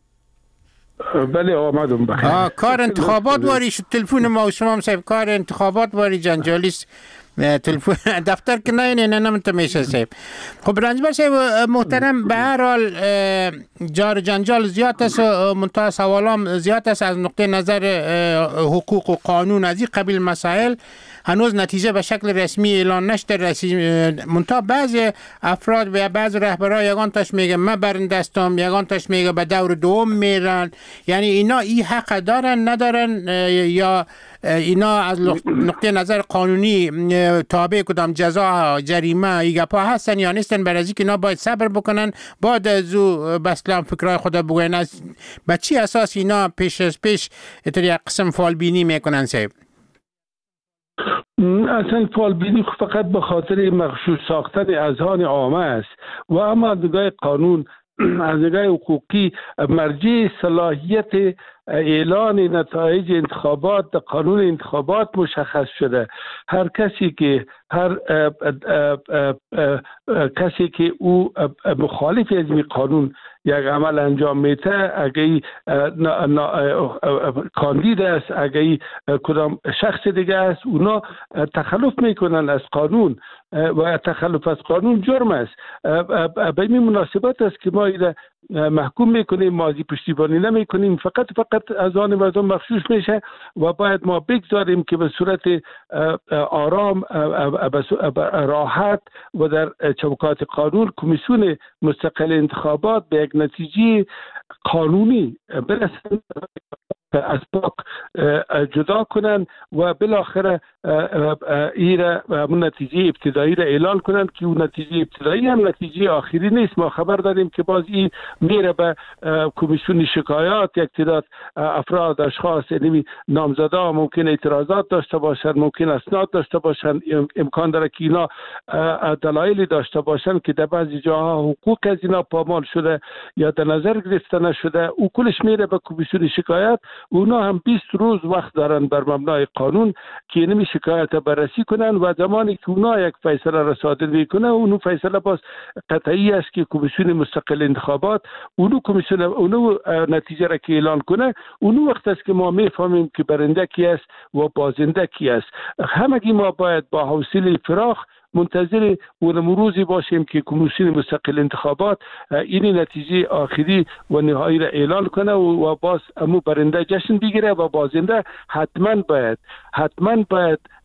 بله آمدم بخیر. کار انتخابات واری شد تلفن ما و شما صاحب، کار انتخابات واری جنجالیست تلفن دفتر که نه نه نه میشه صاحب. خب رنجبر صاحب محترم، به هر حال جار جنجال زیاد است و منتها سوالام زیاد است از نقطه نظر حقوق و قانون از این قبیل مسائل. هنوز نتیجه به شکل رسمی اعلان نشده رسید. منتها بعضی افراد و بعض رهبران یگان تاش میگه من برنده هستم، یگان تاش میگه به دور دوم میرن. یعنی اینا این حق دارن ندارن یا اینا از نقطه نظر قانونی تابع کدام جزا جریمه ای گپا هستن یا نیستن؟ برای اینکه اینا باید صبر بکنن بعد از او به اسلام فکرای خود بگوین. از به چی اساس اینا پیش از پیش اتری قسم فال بینی میکنن صاحب؟ اصلا فالبینی فقط به خاطر مغشوش ساختن اذهان عامه است و اما از نگاه قانون، از نگاه حقوقی مرجع صلاحیت اعلان نتایج انتخابات در قانون انتخابات مشخص شده. هر کسی که هر اه اه اه اه کسی که او مخالف از این قانون یک عمل انجام میده، اگه کاندید است، اگه کدام شخص دیگه است، اونا تخلف میکنن از قانون و تخلف از قانون جرم است. به این مناسبت است که ما ایره محکوم میکنیم، ماضی پشتیبانی نمیکنیم، فقط فقط از آن مردم مخشوش میشه و باید ما بگذاریم که به صورت آرام، راحت و در چوکات قانون کمیسیون مستقل انتخابات به یک نتیجه قانونی برسند، از پاک جدا کنن و بالاخره ایره همون نتیجه ابتدایی را اعلان کنن که اون نتیجه ابتدایی هم نتیجه آخری نیست. ما خبر داریم که باز این میره به کمیسیون شکایات، یک تعداد افراد اشخاص یعنی نامزدا ممکن اعتراضات داشته باشن، ممکن اسناد داشته باشن، امکان داره که اینا دلایلی داشته باشن که در بعضی جاها حقوق از اینا پامال شده یا در نظر گرفته نشده، او کلش میره به کمیسیون شکایت. اونا هم بیست روز وقت دارن بر مبنای قانون که اینمی شکایت بررسی کنن و زمانی که اونا یک فیصله را صادر میکنه، اونو فیصله باز قطعی است که کمیسیون مستقل انتخابات اونو کمیسیون اونو نتیجه را که اعلان کنه، اونو وقت است که ما میفهمیم که برنده کی است و بازنده کی است. همگی ما باید با حوصله فراخ منتظر اون روزی باشیم که کمیسیون مستقل انتخابات این نتیجه آخری و نهایی را اعلان کنه و باز امو برنده جشن بگیره و بازنده حتما باید حتما باید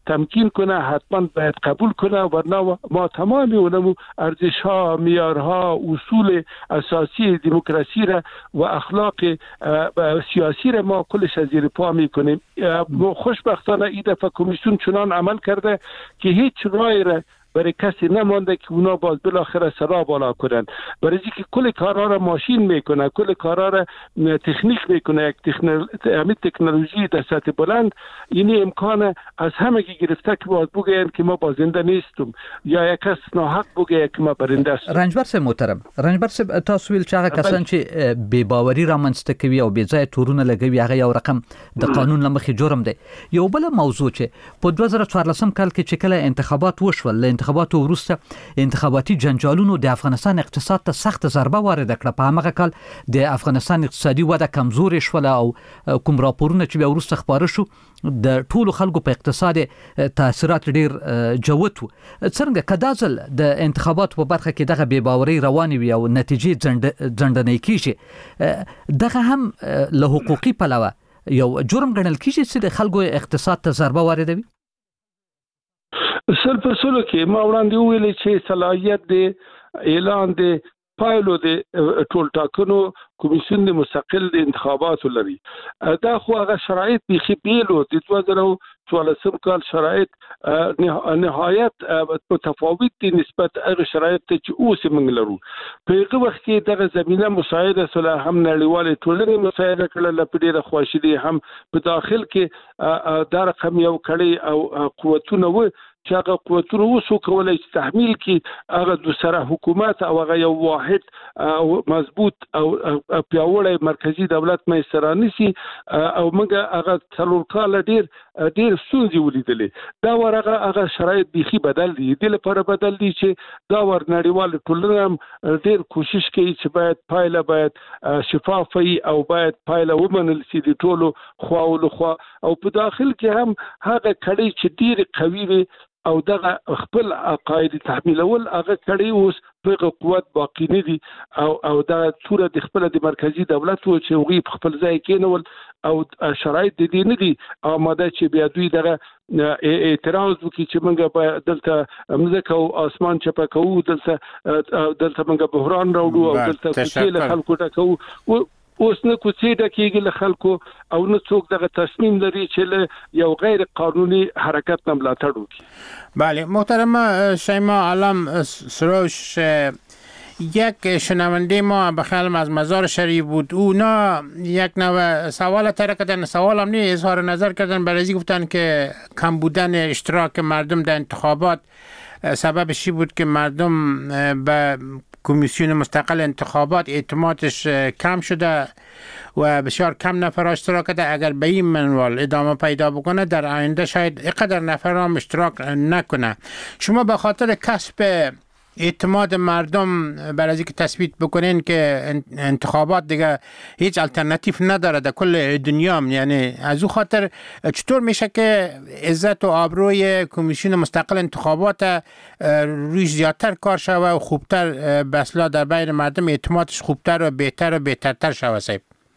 تمکین کنه حتما باید قبول کنه، ورنه ما تمام اونمو ارزش ها، معیارها، اصول اساسی دموکراسی را و اخلاق سیاسی را ما کلش از زیر پا میکنیم. خوشبختانه این دفعه کمیسیون چنان عمل کرده که هیچ رای را برای کسی نمانده که اونا باز بالاخره سرا بالا کنن، برای اینکه کل کارا را ماشین میکنه، کل کارا را تکنیک میکنه، یک تکنولوژی تکنولوژی در سطح بلند. این امکان از همه که گرفته که باز بگوین که ما بازنده نیستم یا یک کس ناحق بگه که ما برنده است. رنجبر صاحب محترم، رنجبر صاحب تاسو ویل چې هغه کسان چې بې باوري رامنځته کوي او بې ځای تورونه لګوي هغه یو رقم د قانون له مخې جرم دی. یو بل موضوع چې په دوه زره څوارلسم کال کې چې کله انتخابات وشول، انتخاباتو وروسته انتخاباتي جنجالونو د افغانستان اقتصاد ته سخت ضربه وارد کړه. په هغه کال د افغانستان اقتصادي وده کمزورې شوله او کوم راپورونه چې بیا وروسته خپاره شو د ټولو خلکو په اقتصاد تاثیرات ډیر جوت وو. څنګه کدازل د انتخاباتو په برخه کې دغه بې باوري روانې وي او نتیجې ځنډنۍ کیږي، دغه هم له حقوقي پلوه یو جرم ګڼل کیږي چې د خلکو اقتصاد ته ضربه واردوي؟ سر په سلو کې ما وړاندې ویلي چې صلاحیت د اعلان د پایلو د ټول ټاکنو کمیسیون د مستقل د انتخاباتو لري. دا خو هغه شرایط بیخي بیلو د دوه زره څوارلسم کال شرایط نهایت متفاوت دي نسبت هغه شرایط ته چې اوس موږ لرو. په هغه وخت کې دغه زمينه مساعده سره هم نړیوال ټولنې مساعده کړل، په ډیره خوشالي هم په داخل کې دا رقم یو کړي او قوتونه و چې هغه قوتونه وسو کولای چې تحمیل کی هغه د سره حکومت او هغه یو واحد او مضبوط او پیاوړی مرکزی دولت مې سره نسی او موږ هغه څلور کال ډیر ډیر ستونزې ولیدلې. دا ورغه هغه شرایط بیخي بدل دي، د لپاره بدل دي چې دا ور نړیوال ټولنه ډیر کوشش کوي چې باید پایله باید شفافي او باید پایله ومنل شي د ټولو خواولو خوا او په داخل کې هم هغه کړي چې ډیر قوي وي او دغه خپل عقاید تحمیلول هغه کړي اوس په قوت باقی نه دي او او دا صورت د خپل د مرکزی دولت او چې وغي خپل ځای کېنول او شرایط د دې نه دي آماده چې بیا دوی دغه اعتراض وکړي چې موږ په دلته مزه او اسمان چپکو دلته دلته موږ بحران راوړو او دلته څه خلکو ټکو اوس نه کوڅې ډکېږي له خلکو او نه څوک دغه تصمیم لري چې یو غیر قانوني حرکت نه ملاتړ وکړي. بله محترم شیما علم سروش، یک شنونده ما بخیالم از مزار شریف بود، اونا یک نوع سوال طرح کردن، سوال هم نیست، اظهار نظر کردن، برای گفتن که کم بودن اشتراک مردم در انتخابات سببش بود که مردم به کمیسیون مستقل انتخابات اعتمادش کم شده و بسیار کم نفر اشتراک کرده. اگر به این منوال ادامه پیدا بکنه در آینده شاید اینقدر نفر هم اشتراک نکنه. شما به خاطر کسب اعتماد مردم برای از اینکه تثبیت بکنین که انتخابات دیگه هیچ الटरनेटिव نداره در کل دنیا، یعنی از او خاطر چطور میشه که عزت و آبروی کمیسیون مستقل انتخابات روی زیادتر کار شوه و خوبتر به اصطلاح در بین مردم اعتمادش خوبتر و بهتر و بهترتر شوه؟ صاحب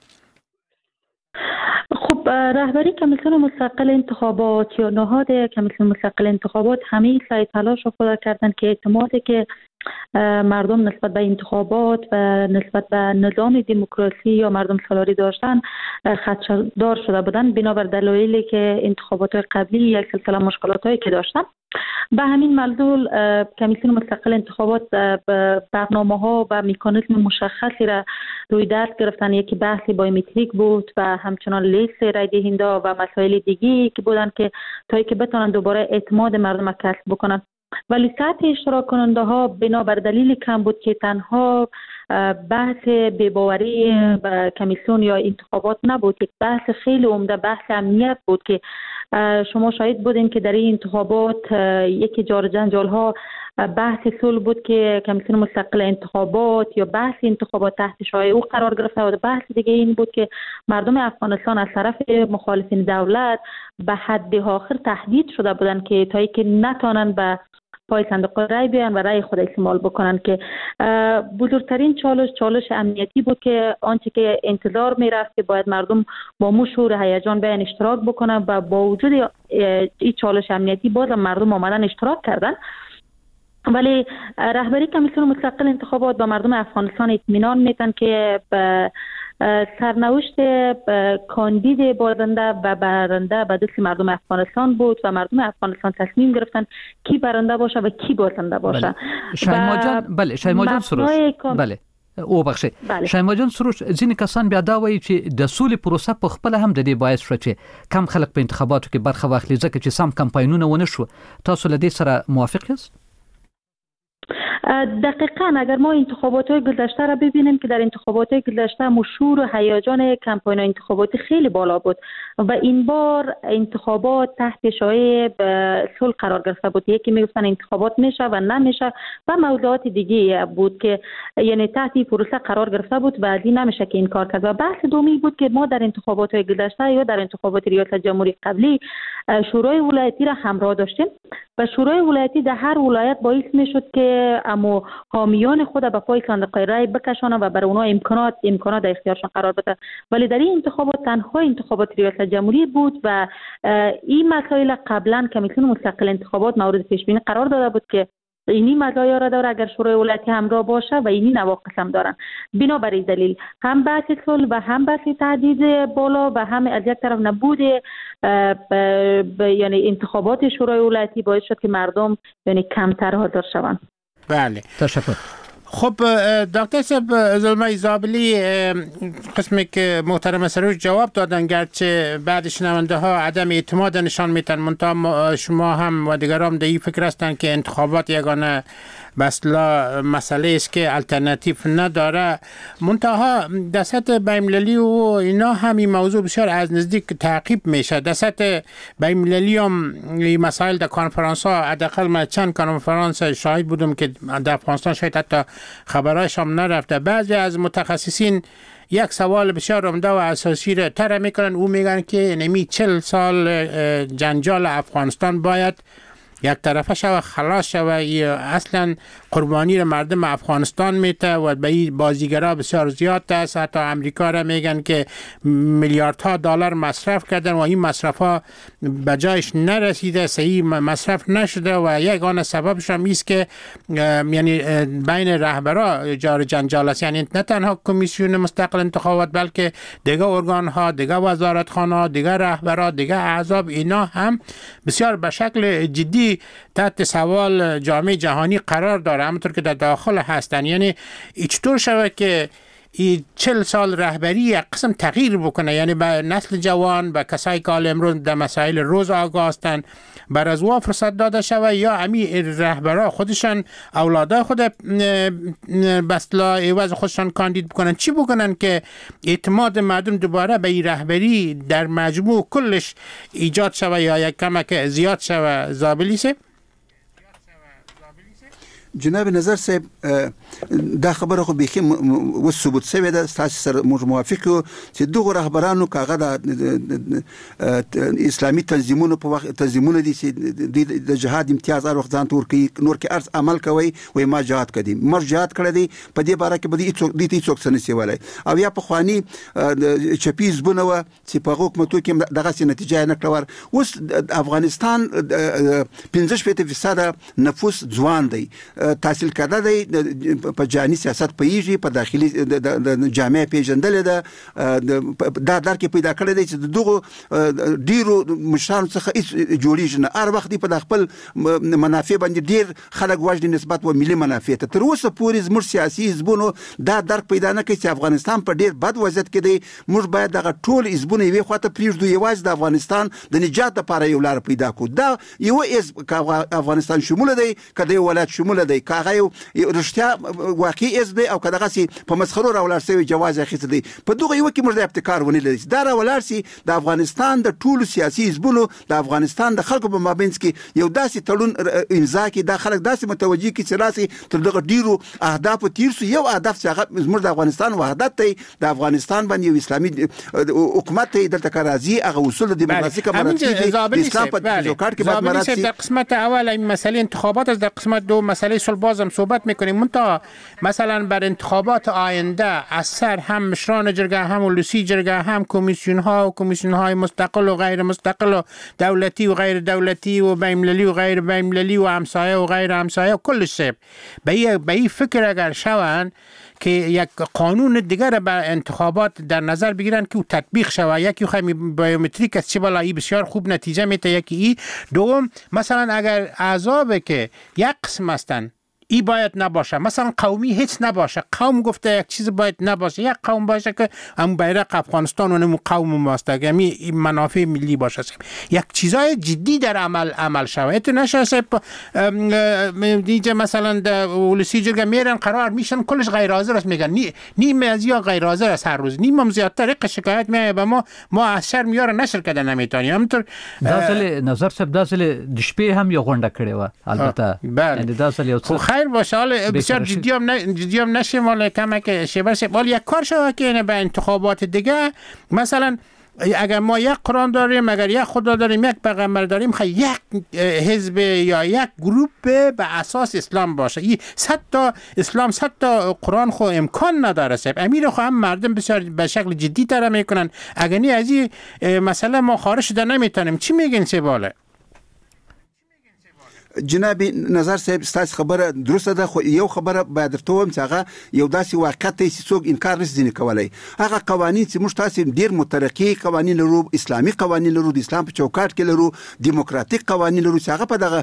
خب رهبری کمیسیون مستقل انتخابات یا نهاد کمیسیون مستقل انتخابات همه سعی تلاش خود کردن که اعتمادی که مردم نسبت به انتخابات و نسبت به نظام دموکراسی یا مردم سالاری داشتن خدشه‌دار شده بودن بنابر دلایلی که انتخابات قبلی یک سلسله مشکلاتایی که داشتن. به همین منظور کمیسیون مستقل انتخابات برنامه ها و مکانیزم مشخصی را روی دست گرفتن. یکی بحث بایومتریک بود و همچنان لیست رای دهنده و مسائل دیگی که بودن که تا اینکه بتونن دوباره اعتماد مردم کسب بکنن. ولی سطح اشتراک کننده ها بنابر دلیل کم بود که تنها بحث بی‌باوری کمیسیون یا انتخابات نبود، یک بحث خیلی عمده بحث امنیت بود که شما شاهد بودین که در این انتخابات یکی جار جنجال ها بحث صلح بود که کمیسیون مستقل انتخابات یا بحث انتخابات تحت شعاع او قرار گرفته و بحث دیگه این بود که مردم افغانستان از طرف مخالفین دولت به حد آخر تهدید شده بودند که تا اینکه نتونن به پای صندوق رای بیان و رای خود استعمال بکنن که بزرگترین چالش چالش امنیتی بود که آنچه که انتظار میرفت که باید مردم با مو شور هیجان بیان اشتراک بکنن و با وجود این چالش امنیتی باز مردم آمدن اشتراک کردن. ولی رهبری کمیسیون مستقل انتخابات با مردم افغانستان اطمینان میدن که سرنوشت کاندید بازنده و برنده به دست مردم افغانستان بود و مردم افغانستان تصمیم گرفتن کی برنده باشه و کی بازنده باشه. بله. شایما جان بله شایما جان سروش کام... بله او بخشه بله. شایما جان سروش ځینې کسان بیا دا وایي چې د سولې پروسه په خپل هم د دې باعث شو چې کم خلک په انتخاباتو کې برخه واخلي ځکه چې سم کمپاینونه ونه شو. تاسو له دې سره موافق یاست؟ دقیقاً اگر ما انتخابات های گذشته را ببینیم که در انتخابات های گذشته مشهور و هیجان کمپاین انتخاباتی خیلی بالا بود و این بار انتخابات تحت شعاع صلح قرار گرفته بود. یکی میگفتن انتخابات میشه و نمیشه و موضوعات دیگه بود که یعنی تحت پروسه قرار گرفته بود و از این نمیشه که این کار کرد. و بحث دومی بود که ما در انتخابات های گذشته یا در انتخابات ریاست جمهوری قبلی شورای ولایتی را همراه داشتیم و شورای ولایتی در هر ولایت باعث میشد که اما حامیان خود به پای صندوق رای بکشانه و برای اونها امکانات امکانات در اختیارشان قرار بده. ولی در این انتخابات تنها انتخابات ریاست جمهوری بود و این مسائل قبلا کمیسیون مستقل انتخابات مورد پیش بینی قرار داده بود که اینی مزایا را داره اگر شورای ولایتی همراه باشه و اینی نواقص هم دارن. بنابراین دلیل هم بحث صلح و هم بحث تعدید بالا و هم از یک طرف نبود یعنی انتخابات شورای ولایتی باعث شد که مردم یعنی کمتر حاضر شوند. بله تشکر. خب دکتر صاحب زلمه زابلی قسمی که محترم سروش جواب دادن گرچه بعد شنونده ها عدم اعتماد نشان میتن منتها شما هم و دیگران در این فکر هستن که انتخابات یگانه بسلا مسئله است که الटरनेटिव نداره. منتها در سطح بین‌المللی و اینا همین موضوع بسیار از نزدیک تعقیب میشه. در سطح بین‌المللی هم این مسائل در کنفرانس ها حداقل من چند کنفرانس شاهد بودم که در افغانستان شاید حتی خبرایش هم نرفته. بعضی از متخصصین یک سوال بسیار عمده و اساسی را طرح میکنن، او میگن که نمی چل سال جنجال افغانستان باید یک طرفه شو خلاص شو. اصلا قربانی را مردم افغانستان میته و به بازیگرا بسیار زیاد است. حتی امریکا را میگن که میلیاردها دلار مصرف کردن و این مصرف ها به جایش نرسیده، صحیح مصرف نشده و یگانه سببش هم است که یعنی بین رهبرا جار جنجال است. یعنی نه تنها کمیسیون مستقل انتخابات بلکه دیگه ارگان ها، دیگه وزارت خانه، دیگه رهبرا، دیگه احزاب، اینا هم بسیار به شکل جدی تحت سوال جامعه جهانی قرار داره همونطور که در داخل هستن. یعنی چطور شود که این چل سال رهبری یک قسم تغییر بکنه، یعنی به نسل جوان، به کسایی که حال امروز در مسائل روز آگاه هستند بر از وا فرصت داده شود یا امی رهبرا خودشان اولادا خود بسلا عوض خودشان کاندید بکنن؟ چی بکنن که اعتماد مردم دوباره به این رهبری در مجموع کلش ایجاد شود یا یک کمک زیاد شود؟ زابلی سه جناب نظر صاحب دا خبره خو بيخي و ثبوت شوی ده، تاسو سره موږ موافق یو چې دغه رهبرانو کاغه د اسلامي تنظیمونو په وخت تنظیمونه دي چې د جهاد امتیاز هر وخت ځان تور کوي، نور کې ارز عمل کوي وای ما جهاد کړی ما جهاد کړی دی په دې باره کې بده هیڅ د هیڅ څوک سنسي ولای او یا په خواني چپیز بنو چې په حکومتو کې دغه نتیجه نه کړور. اوس افغانستان پنځه شپږ فیصد نفوس ځوان دی، تحصیل کرده دی، په جهاني سیاست پیږي، په داخلي د جامعه پیژندل ده، دا درک پیدا کړی دی چې دغه ډیرو مشرانو څخه هیڅ جوړیږي نه، هر وخت په خپل منافع باندې ډیر خلک واجد نسبت و ملي منافع ته. تر اوسه پورې زموږ سیاسي حزبونو دا درک پیدا نه کړي چې افغانستان په ډیر بد وضعیت کې دی. موږ باید دغه ټول حزبونه یوې خواته پرېږدو، یوازې د افغانستان د نجات لپاره یو لار پیدا کړو. دا یو حزب افغانستان شموله دی که د یو ولایت شموله دی، که هغه یو رښتیا واقعي حزب دی او که دغسې په مسخرو راولاړ شوی جواز اخیستی دی، په دغه یوه کې موږ د ابتکار ونه لیدلی چې دا راولاړ سي د افغانستان د ټولو سیاسي حزبونو د افغانستان د خلکو په مابینځ کې یو داسې تړون امضا کړي، دا خلک داسې متوجه کړي چې راسي تر دغه ډیرو اهدافو تیر سو. یو هدف چې هغه زموږ د افغانستان وحدت دی، د افغانستان باندې یو اسلامي حکومت دی، دلته که راځي هغه اصول د دیموکراسي که مراتب دي، د اسلام په چوکاټ کې باید مراتب. در قسمت اول این مسئله انتخابات از در قسمت دو مسئله صلح بازم صحبت میکنیم. منتها مثلا بر انتخابات آینده از سر هم مشران جرگه هم ولسی جرگه هم کمیسیون ها و کمیسیون های مستقل و غیر مستقل و دولتی و غیر دولتی و بین‌المللی و غیر بین‌المللی و همسایه و غیر همسایه و کلش سب به این فکر اگر شوند که یک قانون دیگر به انتخابات در نظر بگیرن که تطبیق شود، یکی خیلی بیومتریک است چه بالایی بسیار خوب نتیجه میده، یکی ای دوم مثلا اگر احزاب که یک قسم هستن ای باید نباشه، مثلا قومی هیچ نباشه، قوم گفته یک چیز باید نباشه، یک قوم باشه که هم بیرق افغانستان و نمو قوم ماسته که همی منافع ملی باشه، یک چیزای جدی در عمل عمل شود. تو نشه دیگه مثلا در ولسی جرگه میرن قرار میشن کلش غیر حاضر است، میگن نی نیم از یا غیر حاضر است هر روز، نیم هم زیادتر یک شکایت میایه به ما ما از شر میاره نشر کده نمیتونیم. همینطور دازل نظر سب دازل دشپی هم یو غونډه کړي و البته یعنی دازل یو خیر باشه. حالا بسیار جدی هم نه جدی هم نشیم، ولی کم که شبر شه ولی یک کار شوه که به انتخابات دیگه مثلا اگر ما یک قرآن داریم، اگر یک خدا داریم، یک پیغمبر داریم، خیلی یک حزب یا یک گروپ به اساس اسلام باشه. این صد تا اسلام صد تا قرآن خو امکان نداره سب امیر خو هم مردم بسیار به شکل جدی تر میکنن. اگر نی از این مسئله ما خارج شده نمیتونیم. چی میگین سباله؟ جناب نظر صاحب ستاسو خبره درسته ده، خو یو خبره باید درته وم چې هغه یو داسې واقعیت دی چې څوک انکار نشي ځینې کولی. هغه قوانین چې موږ تاسو ډېر مترقي قوانین لرو، اسلامي قوانین لرو، د اسلام په چوکاټ کې لرو، دیموکراتیک قوانین لرو چې هغه په دغه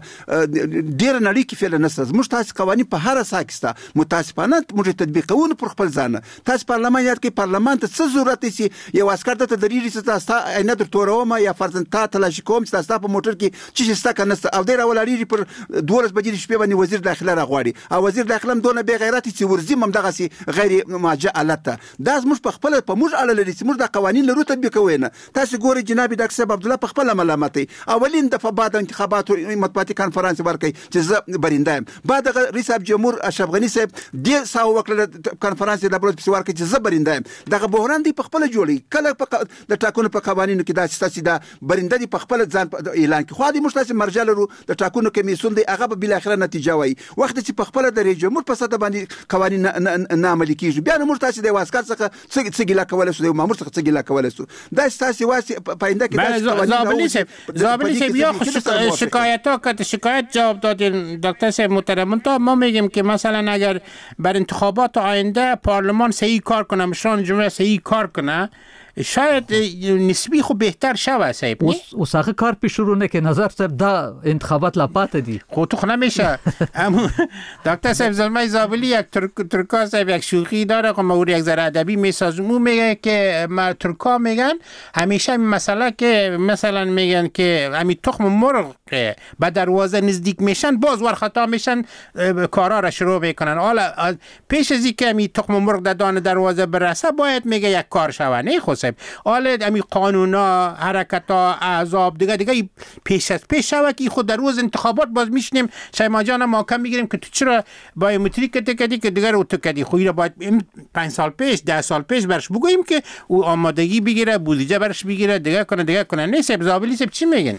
ډېره نړۍ کې فعلا نشته. موږ تاسو قوانین په هر ساحه کې شته، متاسفانه موږ تطبیقونه پر خپل ځان. تاسو پارلمان یاد کې پارلمان ته څه ضرورت دی چې یو عسکر ته دریږي چې تاسو عینه در توروم یا فرضاً تا تلاشي کوم چې تاسو په موټر کې چې شته کنه او ډېر ولاړي پر دولس بجې شپې باندې وزیر داخله راغواړي او وزیر داخله هم دونه بې غیرتي چې ورزي هم دغه سي غیر ماجه حالت ته دا زموږ په خپل په موږ اړه لري چې موږ د قوانین لرو تطبیقوي نه. تاسو ګورئ جناب ډاکټر صاحب عبد الله په خپل ملامتي اولین دفعه بعد انتخاباتو مطبوعاتي کانفرنس ورکړي چې زه برنده یم، بعد رئیس جمهور اشرف غنی صاحب د ساو وکړه کانفرنس د بروت په ورکړي چې زه برنده یم. دغه بحران دی په خپل جوړي کله د ټاکنو په قوانینو کې دا چې تاسو د برنده دی په خپل ځان اعلان کې خو دې مشتاسي مرجع لرو د ټاکنو کمیسیون دی هغه بل اخر نتیجه وای وخت چې په خپل د رئیس جمهور په ساده باندې قوانین نه عملي کیږي بیا نو مرتاسي د واسکار څخه څه څه ګلا کولای شو د مامور څخه څه ګلا کولای شو دا ستاسي واسي پاینده کې دا زابلی صاحب زابلی صاحب یا شکایت ها که شکایت جواب دادین دکتر صاحب محترم. تا ما میگیم که مثلا اگر بر انتخابات آینده پارلمان صحیح کار کنه، مشران جمهوری صحیح کار کنه، شاید نسبی خو بهتر شوه صاحب. اوس هغه کار پیش شروع نه که نظر صاحب دا انتخابات لا پاته دي خو تو نمیشه. اما دکتر صاحب زلمه زابلی یک ترکا صاحب یک شوخی داره که مورد یک ذره ادبی میسازم او میگه که ما ترکا میگن همیشه این مسئله که مثلا میگن که همین تخم مرغ به دروازه نزدیک میشن باز ور خطا میشن کارا را شروع میکنن. حالا پیش از اینکه همین تخم مرغ در دان دروازه برسه باید میگه یک کار شوه نه خو صاحب. حالا همین قانونا حرکتا احزاب دیگه دیگه پیش از پیش شوه که خود در روز انتخابات باز میشنیم شیما جان ما کم میگیریم که تو چرا بایومتریک کردی که دیگه رو تو کردی خویره باید پنج سال پیش ده سال پیش برش بگوییم که او آمادگی بگیره بودجه برش بگیره دیگه کنه دیگه کنه. نه صاحب زابلی صاحب چی میگن؟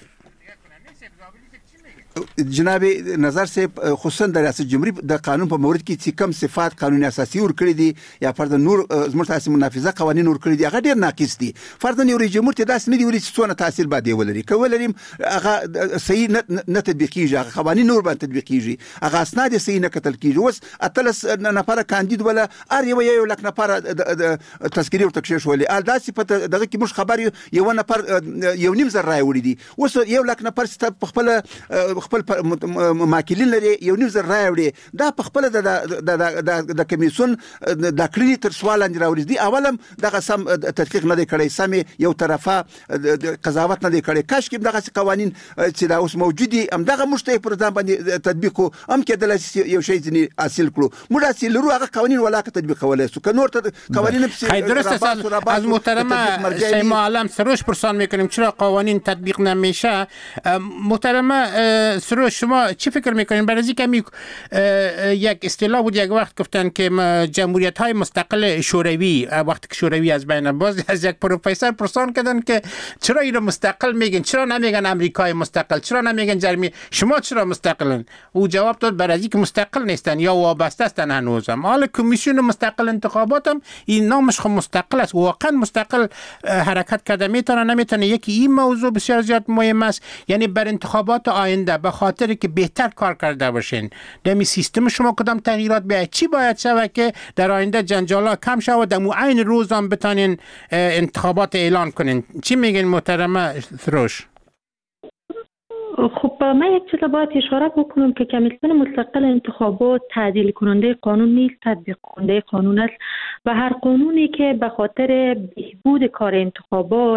جناب نظر صاحب خصوصا د ریاست جمهوریت د قانون په مورد کې چې کم صفات قانوني اساسي ور کړی دي یا فرض نور زموږ تاسو منافذه قوانين ور کړی دي هغه ډیر ناقص دي. فرض نه ری جمهوریت داس نه دی ولې څونه تاثیر باندې ولري کولریم هغه صحیح نه تطبیقیږي، هغه قوانين نور باندې تطبیقیږي، هغه اسناد صحیح نه کتل کیږي. اوس اتلس نفر کاندید ولا ار یو یو لک نفر تذکری ورته کښ ولې ال داسې په دغه کې مش خبر یو نفر یو نیم زر راي وړي دي. اوس یو لک نفر په خپل خپل ماکلین لري یو نیم زر راوړي دا په خپل د د د کمیسیون د کړنی تر سوال اندر راوړي دي. اولم دغه سم تحقیق نه دی کړی، سم یو طرفه قضاوت نه دی کړی. کاش کې دغه قوانین چې دا اوس موجودي هم دغه مشته پر ځان باندې تطبیق هم کېدل یو شی ځنی حاصل کړو. موږ حاصل لرو هغه قوانین ولا تطبیق ولای سو که نور قوانین درست از محترمه شیما عالم سروش پرسان میکنیم چرا قوانین تطبیق نمیشه. محترمه سرو شما چی فکر میکنین؟ برای اینکه می یک اصطلاح بود یک وقت گفتن که جمهوریت های مستقل شوروی، وقتی که شوروی از بین، باز از یک پروفسور پرسان کردن که چرا اینو مستقل میگن، چرا نمیگن امریکای مستقل، چرا نمیگن جرمی، شما چرا مستقلن؟ او جواب داد برای اینکه مستقل نیستن یا وابسته هستن هنوزم. حالا کمیسیون مستقل انتخابات هم این نامش خود مستقل است، واقعا مستقل حرکت کرده میتونه نمیتونه. یکی این موضوع بسیار زیاد مهم است، یعنی بر انتخابات آینده به خاطر که بهتر کار کرده باشین دمی سیستم شما کدام تغییرات بیاید، چی باید شود که در آینده جنجالا کم شود، در عین روز هم بتونین انتخابات اعلان کنین. چی میگین محترمه ثروش؟ خب من یک چیز باید اشاره بکنم که کمیسیون مستقل انتخابات تعدیل کننده قانون نیست، تطبیق کننده قانون است و هر قانونی که به خاطر بهبود کار انتخابات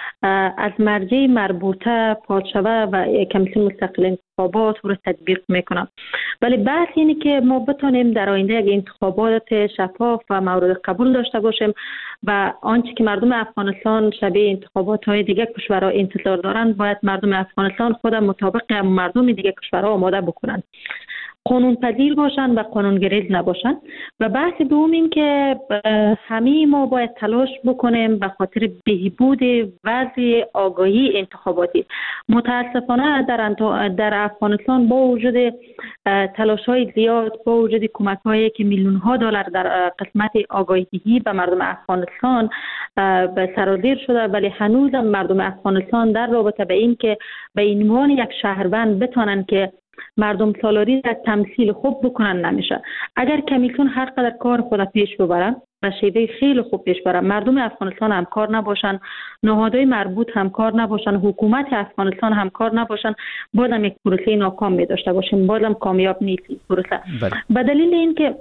از مرجع مربوطه پاس شود و کمیسیون مستقل انتخابات رو تطبیق میکنه. ولی بحث اینه که ما بتونیم در آینده یک انتخابات شفاف و مورد قبول داشته باشیم و آنچه که مردم افغانستان شبیه انتخابات های دیگه کشورها انتظار دارند باید مردم افغانستان خود مطابق مردم دیگه کشورها آماده بکنند، قانون پذیر باشن و قانون گریز نباشن. و بحث دوم این که همه ما باید تلاش بکنیم به خاطر بهبود وضع آگاهی انتخاباتی. متاسفانه در در افغانستان با وجود تلاش های زیاد، با وجود کمک هایی که میلیون ها دلار در قسمت آگاهی به مردم افغانستان به سرازیر شده، ولی هنوز مردم افغانستان در رابطه به این که به عنوان یک شهروند بتونن که مردم سالاری را تمثیل خوب بکنن نمیشه. اگر کمیسیون هر قدر کار خود پیش ببرن و شیوه خیلی خوب پیش برن، مردم افغانستان همکار نباشن، نهادهای مربوط همکار نباشن، حکومت افغانستان همکار نباشن، بازم یک پروسه ناکام می داشته باشیم، بازم کامیاب نیست پروسه. به دلیل اینکه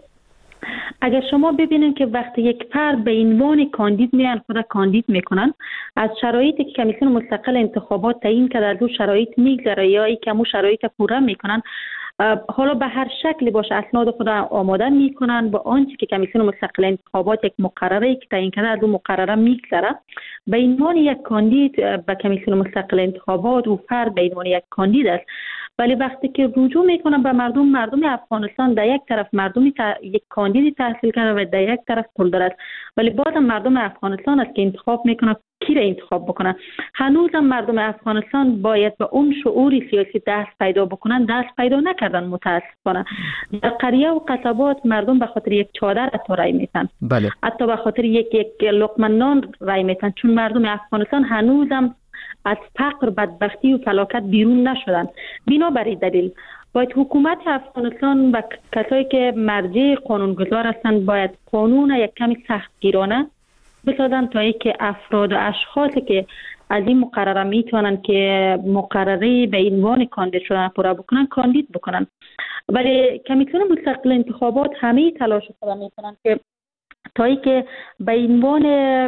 اگر شما ببینید که وقتی یک فرد به عنوان کاندید میان خود کاندید میکنن، از شرایطی که کمیسیون مستقل انتخابات تعیین کرده از اون شرایط میگذره یا ای که همون شرایط پوره میکنن، حالا به هر شکلی باشه اسناد خود آماده میکنن با آنچه که کمیسیون مستقل انتخابات یک مقرره که تعیین کرده از اون مقرره میگذره. به عنوان یک کاندید به کمیسیون مستقل انتخابات و فرد به عنوان یک کاندید است، ولی وقتی که رجوع میکنن به مردم، مردم افغانستان در یک طرف مردمی تا یک کاندیدی تحصیل کرده و در یک طرف پولدار است، ولی بازم مردم افغانستان است که انتخاب میکنه کی را انتخاب بکنن. هنوزم مردم افغانستان باید به اون شعور سیاسی دست پیدا بکنن، دست پیدا نکردن متاسفانه. در قریه و قصبات مردم به خاطر یک چادر حتی رای میتن، بله. حتی به خاطر یک یک لقمه نان رای میتن، چون مردم افغانستان هنوزم از فقر، بدبختی و فلاکت بیرون نشدن. بنابراین دلیل باید حکومت افغانستان و کسایی که مرجع قانونگذار هستند باید قانون یک کمی سختگیرانه بسازن تا اینکه افراد و اشخاصی که از این مقرره میتونن که مقرره به عنوان کاندید شدن پورا بکنن کاندید بکنن. ولی کمیسیون مستقل انتخابات همه تلاش خود میکنن که تا اینکه به عنوان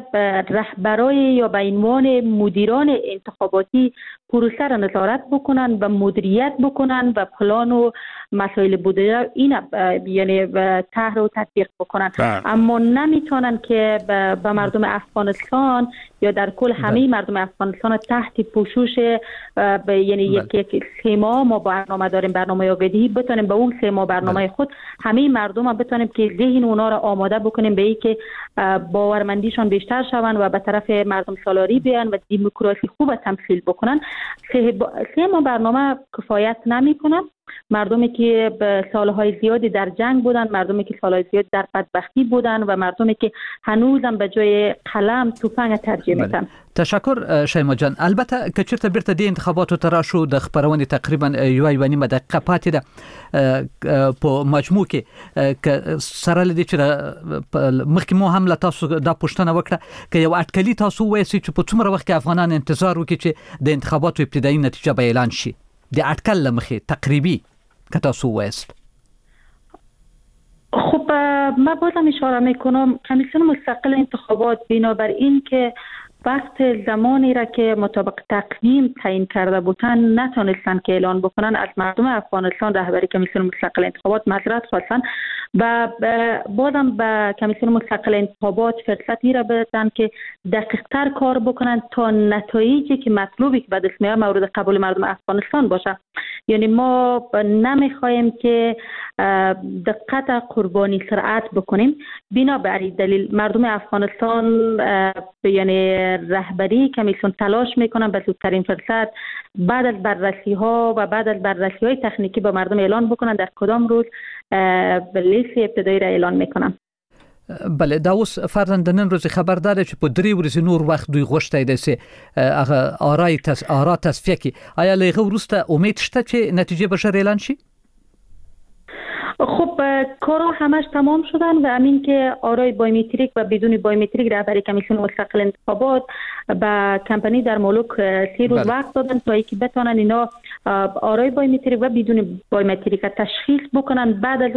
رهبرای یا به عنوان مدیران انتخاباتی پروسه را نظارت بکنن و مدیریت بکنن و پلان و مسائل بوده این یعنی طرح و تطبیق بکنن. بله. اما نمیتونن که به مردم افغانستان یا در کل همه مردم افغانستان تحت پوشش یعنی یک یک سیما ما برنامه داریم، برنامه آگاهی، بتونیم به اون سیما برنامه خود همه مردم بتونیم که ذهن اونا را آماده بکنیم به اینکه باورمندیشان بیشتر شوند و به طرف مردم سالاری بیان و دموکراسی خوب تمثیل بکنن. سیما برنامه کفایت نمیکنه. مردمی که به سالهای زیادی در جنگ بودن، مردمی که سالهای زیادی در بدبختی بودن و مردمی که هنوزم به جای قلم تفنگ ترجیح میدن. تشکر شیما جان. البته که چیرته بیرته د انتخاباتو تر شو د خبرونه تقریبا یو یو نیمه دقیقه پاتې ده په مجموع کې ک سره لدی چې مخکې مو هم له تاسو د پښتنه وکړه ک یو اټکلی تاسو وایي چې په څومره وخت کې افغانان انتظار وکړي چې د انتخاباتو ابتدایي نتیجه به اعلان شي د اټکل لمخې تقریبي که تاسو وایست؟ خب من بازم اشاره میکنم کمیسیون مستقل انتخابات بنابر این که وقت زمانی را که مطابق تقویم تعیین کرده بودن نتونستن که اعلان بکنن، از مردم افغانستان رهبری کمیسیون مستقل انتخابات معذرت خواستن و بازم به کمیسیون مستقل انتخابات فرصتی را بدن که دقیق‌تر کار بکنن تا نتایجی که مطلوبی که به دست میاد مورد قبول مردم افغانستان باشه. یعنی ما نمیخوایم که دقت قربانی سرعت بکنیم. بنابراین دلیل مردم افغانستان یعنی رهبری کمیسیون تلاش میکنن به زودترین فرصت بعد از بررسی ها و بعد از بررسی های تکنیکی با مردم اعلان بکنن در کدام روز لیست ابتدایی را اعلان میکنن. بله دا اوس فرضاً نن ورځ خبردار چې په درې ورځې نور وخت دوی غوښتي دي چې هغه آرای تاس آرا تصفیه کی. آیا له هغه وروسته امید شته چې نتیجه به ژر اعلان شي؟ خب کارا همش تمام شدن و همین که آرای بایومتریک و بدون بایومتریک رهبری کمیسیون مستقل انتخابات با کمپانی در مولوک سی روز وقت دادن تا اینکه بتونن اینا آرای بایومتریک و بدون بایومتریک تشخیص بکنن. بعد از